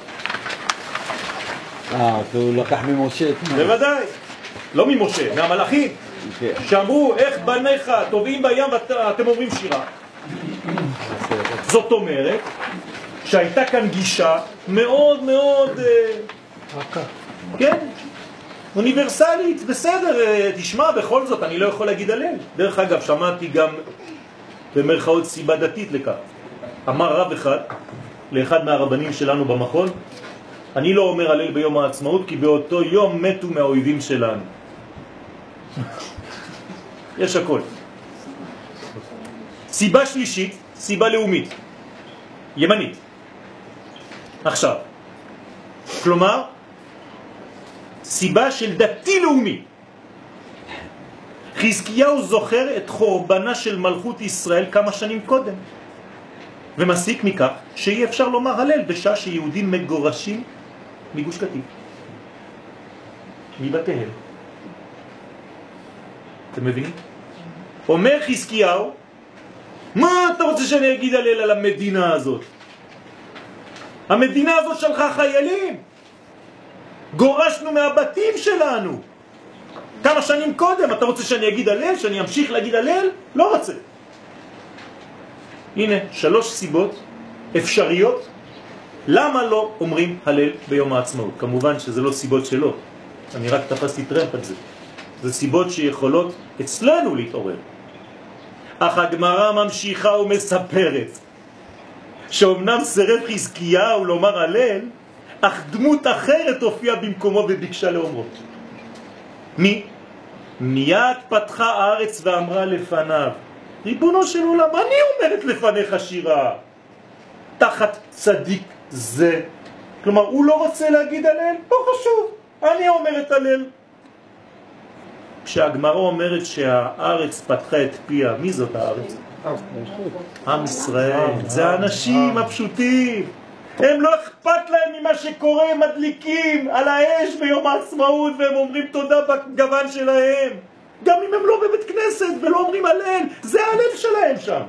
אה, הוא לקח ממשה. בוודאי, לא ממשה, מהמלאכים, שאמרו איך בניך טובעים בים ואתם אומרים שירה. זאת אומרת שהייתה כאן גישה מאוד מאוד כן, אוניברסלית. בסדר, תשמע, בכל זאת אני לא יכול להגיד הלל. דרך אגב, שמעתי גם במרכאות סיבה דתית לכך. אמר רב אחד לאחד מהרבנים שלנו במכון, אני לא אומר הלל ביום העצמאות כי באותו יום מתו מהאויבים שלנו. יש הכל. סיבה שלישית, סיבה לאומית, ימנית. עכשיו, כלומר, סיבה של דתי לאומי. חזקיהו זוכר את חורבנה של מלכות ישראל כמה שנים קודם. ומסיק מכך שאי אפשר לומר הלל בשעה שיהודים מגורשים מגוש קטיף, מבתיהם. אתם מבינים? אומר חזקיהו, מה אתה רוצה שאני אגיד הלל על המדינה הזאת? המדינה הזאת שלחה חיילים, גורשנו מהבתים שלנו כמה שנים קודם. אתה רוצה שאני אגיד הלל? שאני אמשיך להגיד הלל? לא רוצה. הנה שלוש סיבות אפשריות למה לא אומרים הלל ביום העצמאות. כמובן שזה לא סיבות שלו, אני רק תפסתי טרמפ על זה. זה סיבות שיכולות אצלנו להתעורר. אך הגמרא ממשיכה ומספרת שאומנם סירב חזקיהו לומר הלל, אך דמות אחרת הופיעה במקומו וביקשה לאומרו. מי? מיד פתחה הארץ ואמרה לפניו, ריבונו של עולם, אני אומרת לפניך שירה תחת צדיק זה. כלומר, הוא לא רוצה להגיד הלל? לא חשוב, אני אומרת הלל. כשהגמרא אומרת שהארץ פתחה את פיה, מי זאת הארץ? עם ישראל. זה האנשים הפשוטים. הם לא אכפת להם ממה שקורה, הם מדליקים על האש ביום העצמאות והם אומרים תודה בגוון שלהם. גם אם הם לא בבית כנסת ולא אומרים הלל, זה הלב שלהם שם.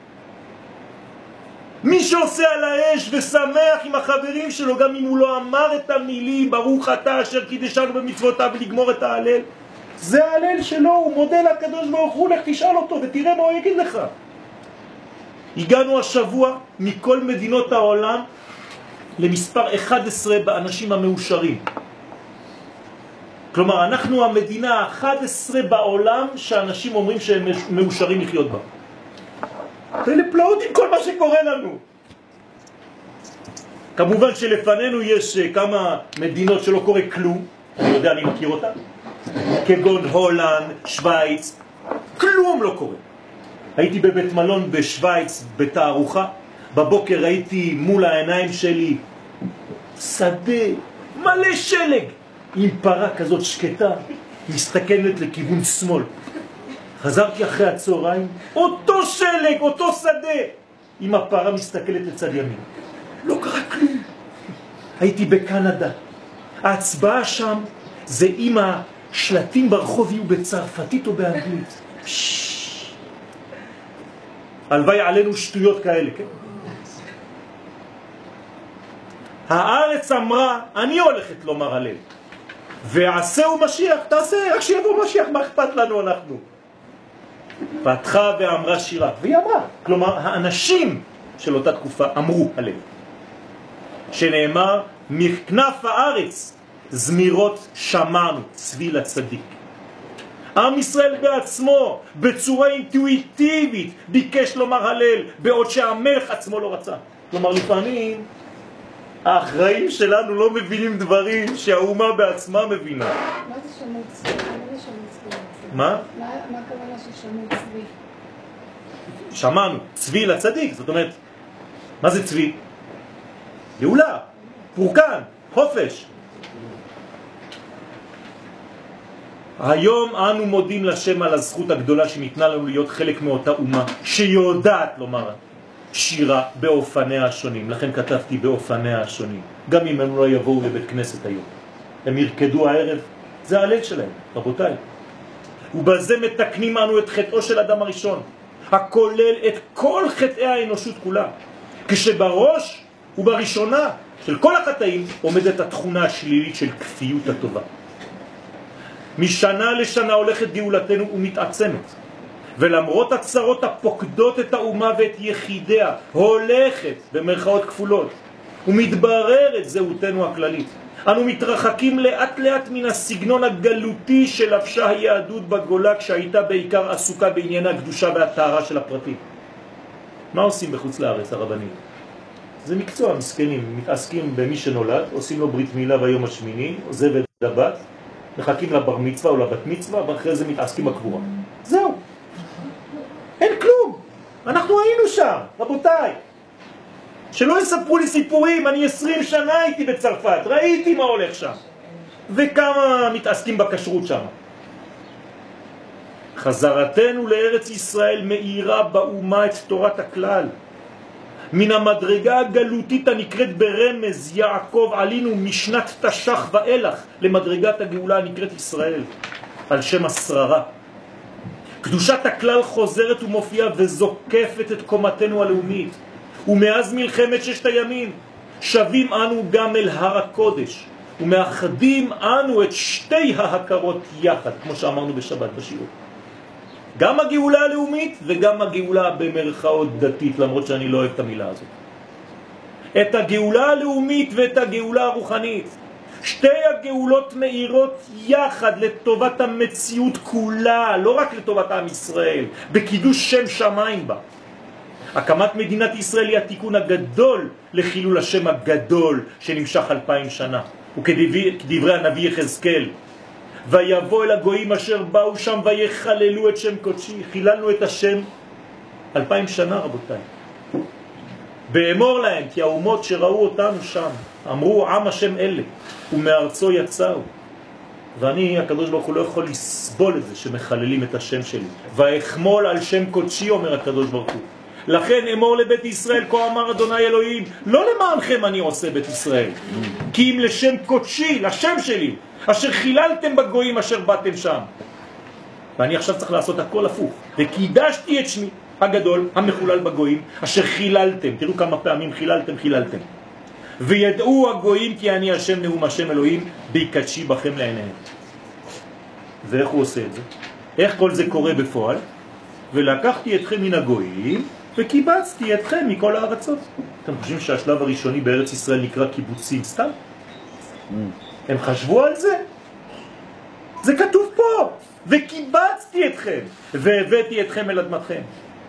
מי שעושה על האש ושמח עם החברים שלו, גם אם הוא לא אמר את המילים ברוך אתה אשר קידשנו במצוותיו ולגמור את ההלל, זה ההלל שלו, הוא מודה לקדוש ברוך הוא. לך תשאל אותו ותראה מה הוא יגיד לך. הגענו השבוע מכל מדינות העולם למספר אחת עשרה באנשים המאושרים. כלומר, אנחנו המדינה ה-אחת עשרה בעולם שאנשים אומרים שהם מאושרים לחיות בה. אלה פלאות עם כל מה שקורה לנו. כמובן שלפנינו יש כמה מדינות שלא קורה כלום, אני יודע, אני מכיר אותה, כגון הולנד, שוויץ, כלום לא קורה. הייתי בבית מלון בשוויץ בתערוכה, בבוקר ראיתי מול העיניים שלי שדה מלא שלג עם פרה כזאת שקטה מסתכלת לכיוון שמאל. חזרתי אחרי הצהריים, אותו שלג, אותו שדה עם הפרה מסתכלת לצד ימין. לא קרה כלום. הייתי בקנדה, ההצבעה שם זה אם השלטים ברחוב יהיו בצרפתית או באנגלית. הלוואי עלינו שטויות כאלה, כן? הארץ אמרה, אני הולכת לומר הלל, ועשהו משיח, תעשה, רק שיבוא משיח, מה אכפת לנו אנחנו? פתחה ואמרה שירה, והיא אמרה, כלומר האנשים של אותה תקופה אמרו הלל, שנאמר מכנף הארץ זמירות שמענו, צבי לצדיק. עם ישראל בעצמו בצורה אינטואיטיבית ביקש לומר הלל, בעוד שהמלך עצמו לא רצה. כלומר לפעמים האחראים שלנו לא מבינים דברים שהאומה בעצמה מבינה. מה זה שמות צבי? מה? מה הכוונה של שמות צבי? שמענו, צבי לצדיק, זאת אומרת, מה זה צבי? גאולה, פורקן, חופש. היום אנו מודים לשם על הזכות הגדולה שניתנה לנו להיות חלק מאותה אומה שיודעת לומר שירה באופניה השונים. לכן כתבתי באופניה השונים, גם אם הם לא יבואו לבית כנסת היום, הם ירקדו הערב, זה הלל שלהם, רבותיי. ובזה מתקנים אנו את חטאו של אדם הראשון, הכולל את כל חטאי האנושות כולה, כשבראש ובראשונה של כל החטאים עומדת התכונה השלילית של כפיות הטובה. משנה לשנה הולכת גאולתנו ומתעצמת, ולמרות הצרות הפוקדות את האומה ואת יחידיה, הולכת במרכאות כפולות ומתבררת זהותנו הכללית. אנו מתרחקים לאט לאט מן הסגנון הגלותי של לבשה היהדות בגולה, כשהייתה בעיקר עסוקה בענייני הקדושה והטהרה של הפרטים. מה עושים בחוץ לארץ הרבנים? זה מקצוע, מסכנים, מתעסקים במי שנולד, עושים לו ברית מילה ביום השמיני, עוזב את הבת, מחכים לבר מצווה או לבת מצווה, ואחרי זה מתעסקים בקבורה. זהו. אין כלום. אנחנו היינו שם, רבותיי. שלא יספרו לי סיפורים, אני עשרים שנה הייתי בצרפת, ראיתי מה הולך שם. וכמה מתעסקים בכשרות שם. חזרתנו לארץ ישראל מאירה באומה את תורת הכלל. מן המדרגה הגלותית הנקראת ברמז יעקב עלינו משנת תש"ח ואילך למדרגת הגאולה הנקראת ישראל על שם השררה. קדושת הכלל חוזרת ומופיעה וזוקפת את קומתנו הלאומית, ומאז מלחמת ששת הימים שווים אנו גם אל הר הקודש ומאחדים אנו את שתי ההכרות יחד, כמו שאמרנו בשבת בשיעור. גם הגאולה הלאומית וגם הגאולה במרכאות דתית, למרות שאני לא אוהב את המילה הזאת. את הגאולה הלאומית ואת הגאולה הרוחנית. שתי הגאולות מאירות יחד לטובת המציאות כולה, לא רק לטובת עם ישראל, בקידוש שם שמיים בה. הקמת מדינת ישראל היא התיקון הגדול לחילול השם הגדול שנמשך אלפיים שנה. וכדברי הנביא יחזקאל, ויבוא אל הגויים אשר באו שם ויחללו את שם קודשי. חיללנו את השם אלפיים שנה רבותיי. באמור להם כי האומות שראו אותנו שם אמרו עם השם אלה ומארצו יצאו. ואני הקדוש ברוך הוא לא יכול לסבול את זה שמחללים את השם שלי. ואחמול על שם קודשי אומר הקדוש ברוך הוא. לכן אמור לבית ישראל כה אמר אדוני אלוהים, לא למענכם אני עושה בית ישראל, כי אם לשם קודשי, לשם שלי, אשר חיללתם בגויים אשר באתם שם. ואני עכשיו צריך לעשות הכל הפוך. וקידשתי את שמי הגדול המחולל בגויים אשר חיללתם. תראו כמה פעמים חיללתם חיללתם. וידעו הגויים כי אני השם נאום השם אלוהים ביקדשי בכם לעיניהם. ואיך הוא עושה את זה? איך כל זה קורה בפועל? ולקחתי אתכם מן הגויים וקיבצתי אתכם מכל הארצות. אתם חושבים שהשלב הראשוני בארץ ישראל נקרא קיבוצים סתם? הם חשבו על זה? זה כתוב פה. וקיבצתי אתכם והבאתי אתכם אל אדמתכם.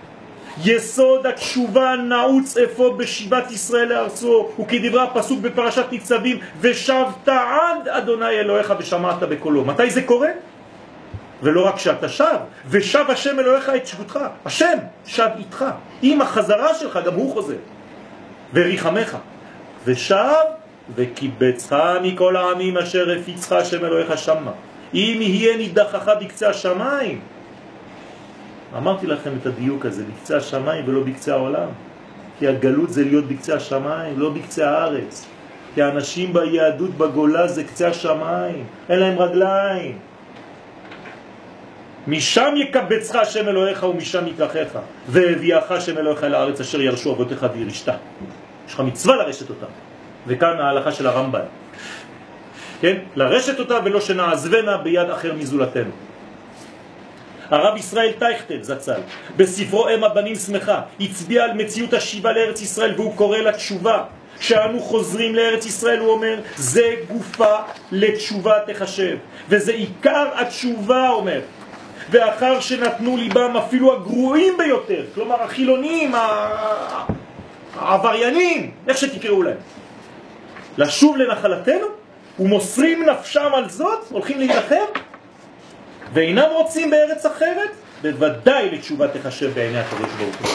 יסוד התשובה נעוץ אפוא בשיבת ישראל לארצו, וכדברי הפסוק בפרשת ניצבים, ושבת עד אדוני אלוהיך ושמעת בקולו. מתי זה קורה? ולא רק שאתה שב, ושב השם אלוהיך את שבותך. השם שב איתך, עם החזרה שלך גם הוא חוזר. וריחמך, ושב וקיבצך מכל העמים אשר הפיצך השם אלוהיך שמה. אם יהיה נידחך בקצה השמיים. אמרתי לכם את הדיוק הזה, בקצה השמיים ולא בקצה העולם. כי הגלות זה להיות בקצה השמיים, לא בקצה הארץ. כי האנשים ביהדות בגולה זה קצה השמיים, אין להם רגליים. משם יקבצך השם אלוהיך ומשם יקחך, והביאך השם אלוהיך אל הארץ אשר ירשו אבותיך וירשתה. יש לך מצווה לרשת אותה. וכאן ההלכה של הרמב"ם. כן? לרשת אותה ולא שנעזבנה ביד אחר מזולתנו. הרב ישראל טייכטל זצ"ל בספרו אם הבנים שמחה הצביע על מציאות השיבה לארץ ישראל, והוא קורא לתשובה. כשאנו חוזרים לארץ ישראל הוא אומר זה גופה לתשובה תחשב, וזה עיקר התשובה אומר. ואחר שנתנו ליבם אפילו הגרועים ביותר, כלומר החילונים, העבריינים, איך שתקראו להם, לשוב לנחלתנו ומוסרים נפשם על זאת, הולכים להילחם ואינם רוצים בארץ אחרת, בוודאי לתשובה תחשב בעיני הקדוש ברוך הוא.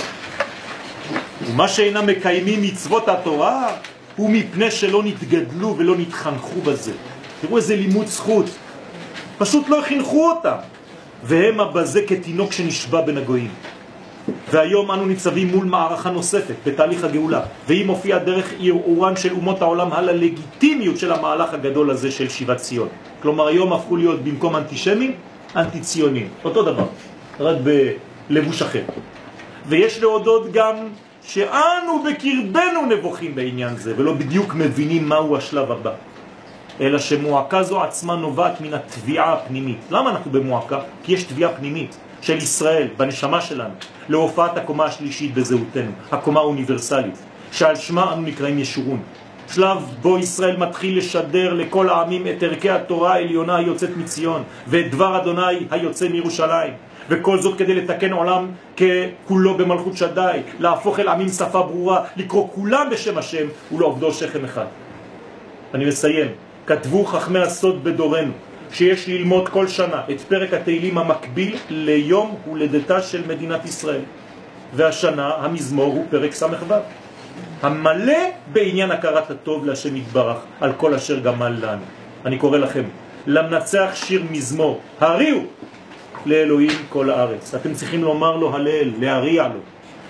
ומה שאינם מקיימים מצוות התורה הוא מפני שלא נתגדלו ולא נתחנכו בזה. תראו איזה לימוד זכות, פשוט לא חינכו אותם, והם בזה כתינוק שנשבע בין הגויים. והיום אנו ניצבים מול מערכה נוספת בתהליך הגאולה, והיא מופיעה דרך ערעורן של אומות העולם על הלגיטימיות של המהלך הגדול הזה של שיבת ציון. כלומר היום הפכו להיות במקום אנטישמים, אנטי ציונים, אותו דבר, רק בלבוש אחר. ויש להודות גם שאנו בקרבנו נבוכים בעניין זה, ולא בדיוק מבינים מהו השלב הבא. אלא שמועקה זו עצמה נובעת מן התביעה הפנימית. למה אנחנו במועקה? כי יש תביעה פנימית של ישראל, בנשמה שלנו, להופעת הקומה השלישית בזהותנו, הקומה האוניברסלית, שעל שמה אנו נקראים ישורון. שלב בו ישראל מתחיל לשדר לכל העמים את ערכי התורה העליונה היוצאת מציון, ואת דבר אדוני היוצא מירושלים. וכל זאת כדי לתקן עולם ככולו במלכות שדי, להפוך אל עמים שפה ברורה, לקרוא כולם בשם השם ולעובדו שכם אחד. אני מסיים. כתבו חכמי הסוד בדורנו שיש ללמוד כל שנה את פרק התהילים המקביל ליום הולדתה של מדינת ישראל. והשנה המזמור הוא פרק ס"ו, המלא בעניין הכרת הטוב להשם יתברך על כל אשר גמל לנו. אני קורא לכם למנצח שיר מזמור, הריעו לאלוהים כל הארץ. אתם צריכים לומר לו הלל, להריע לו.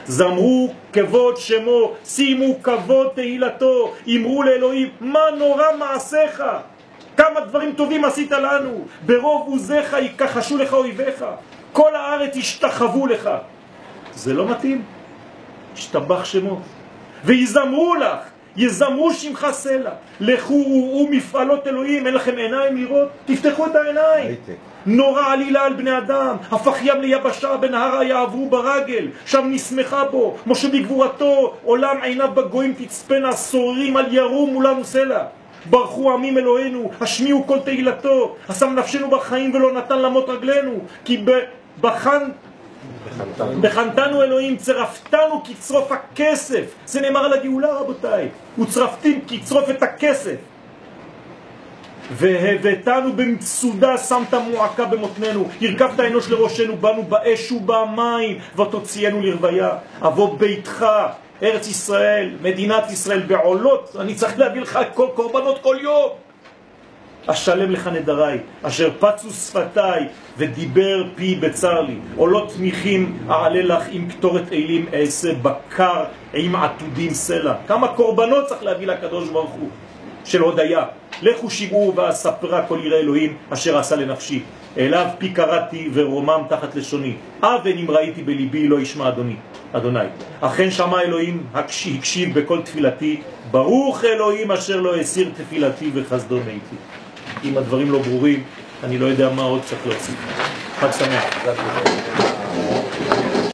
זמרו כבוד שמו, שימו כבוד תהילתו, אמרו לאלוהים, מה נורא מעשיך, כמה דברים טובים עשית לנו, ברוב עוזיך יכחשו לך אויביך, כל הארץ ישתחוו לך. זה לא מתאים? השתבח שמו. ויזמרו לך, יזמרו שמך סלע, לכו וראו מפעלות אלוהים, אין לכם עיניים לראות? תפתחו את העיניים. נורא עלילה על בני אדם, הפך ים ליבשה, בנהרה יעברו ברגל, שם נשמחה בו, משה בגבורתו, עולם עיניו בגויים תצפנה, סוררים על ירום מולנו סלע. ברכו עמים אלוהינו, השמיעו כל תהילתו, השם נפשנו בחיים ולא נתן למות רגלינו, כי בחן בחנתנו אלוהים, צרפתנו כצרוף הכסף. זה נאמר על הגאולה רבותיי, וצרפתים כצרוף את הכסף. והבאתנו במצודה, שמת מועקה במותננו, הרכבת אנוש לראשנו, באנו באש ובמים ותוציאנו לרוויה. אבוא ביתך ארץ ישראל, מדינת ישראל בעולות, אני צריך להביא לך כל קורבנות כל יום. אשלם לך נדריי, אשר פצו שפתיי ודיבר פי בצר לי. עולות תמיכים אעלה לך עם קטורת אלים, אעשה בקר עם עתודים סלע. כמה קורבנות צריך להביא לקדוש ברוך הוא של הודיה. לכו שימעו ואספרה כל ירא אלוהים אשר עשה לנפשי. אליו פי קראתי ורומם תחת לשוני. אבן אם ראיתי בליבי לא ישמע אדוני אדוני. אכן שמע אלוהים, הקשיב בכל תפילתי, ברוך אלוהים אשר לא הסיר תפילתי וחסדו מאיתי. אם הדברים לא ברורים, אני לא יודע מה עוד צריך להוסיף. חג שמח.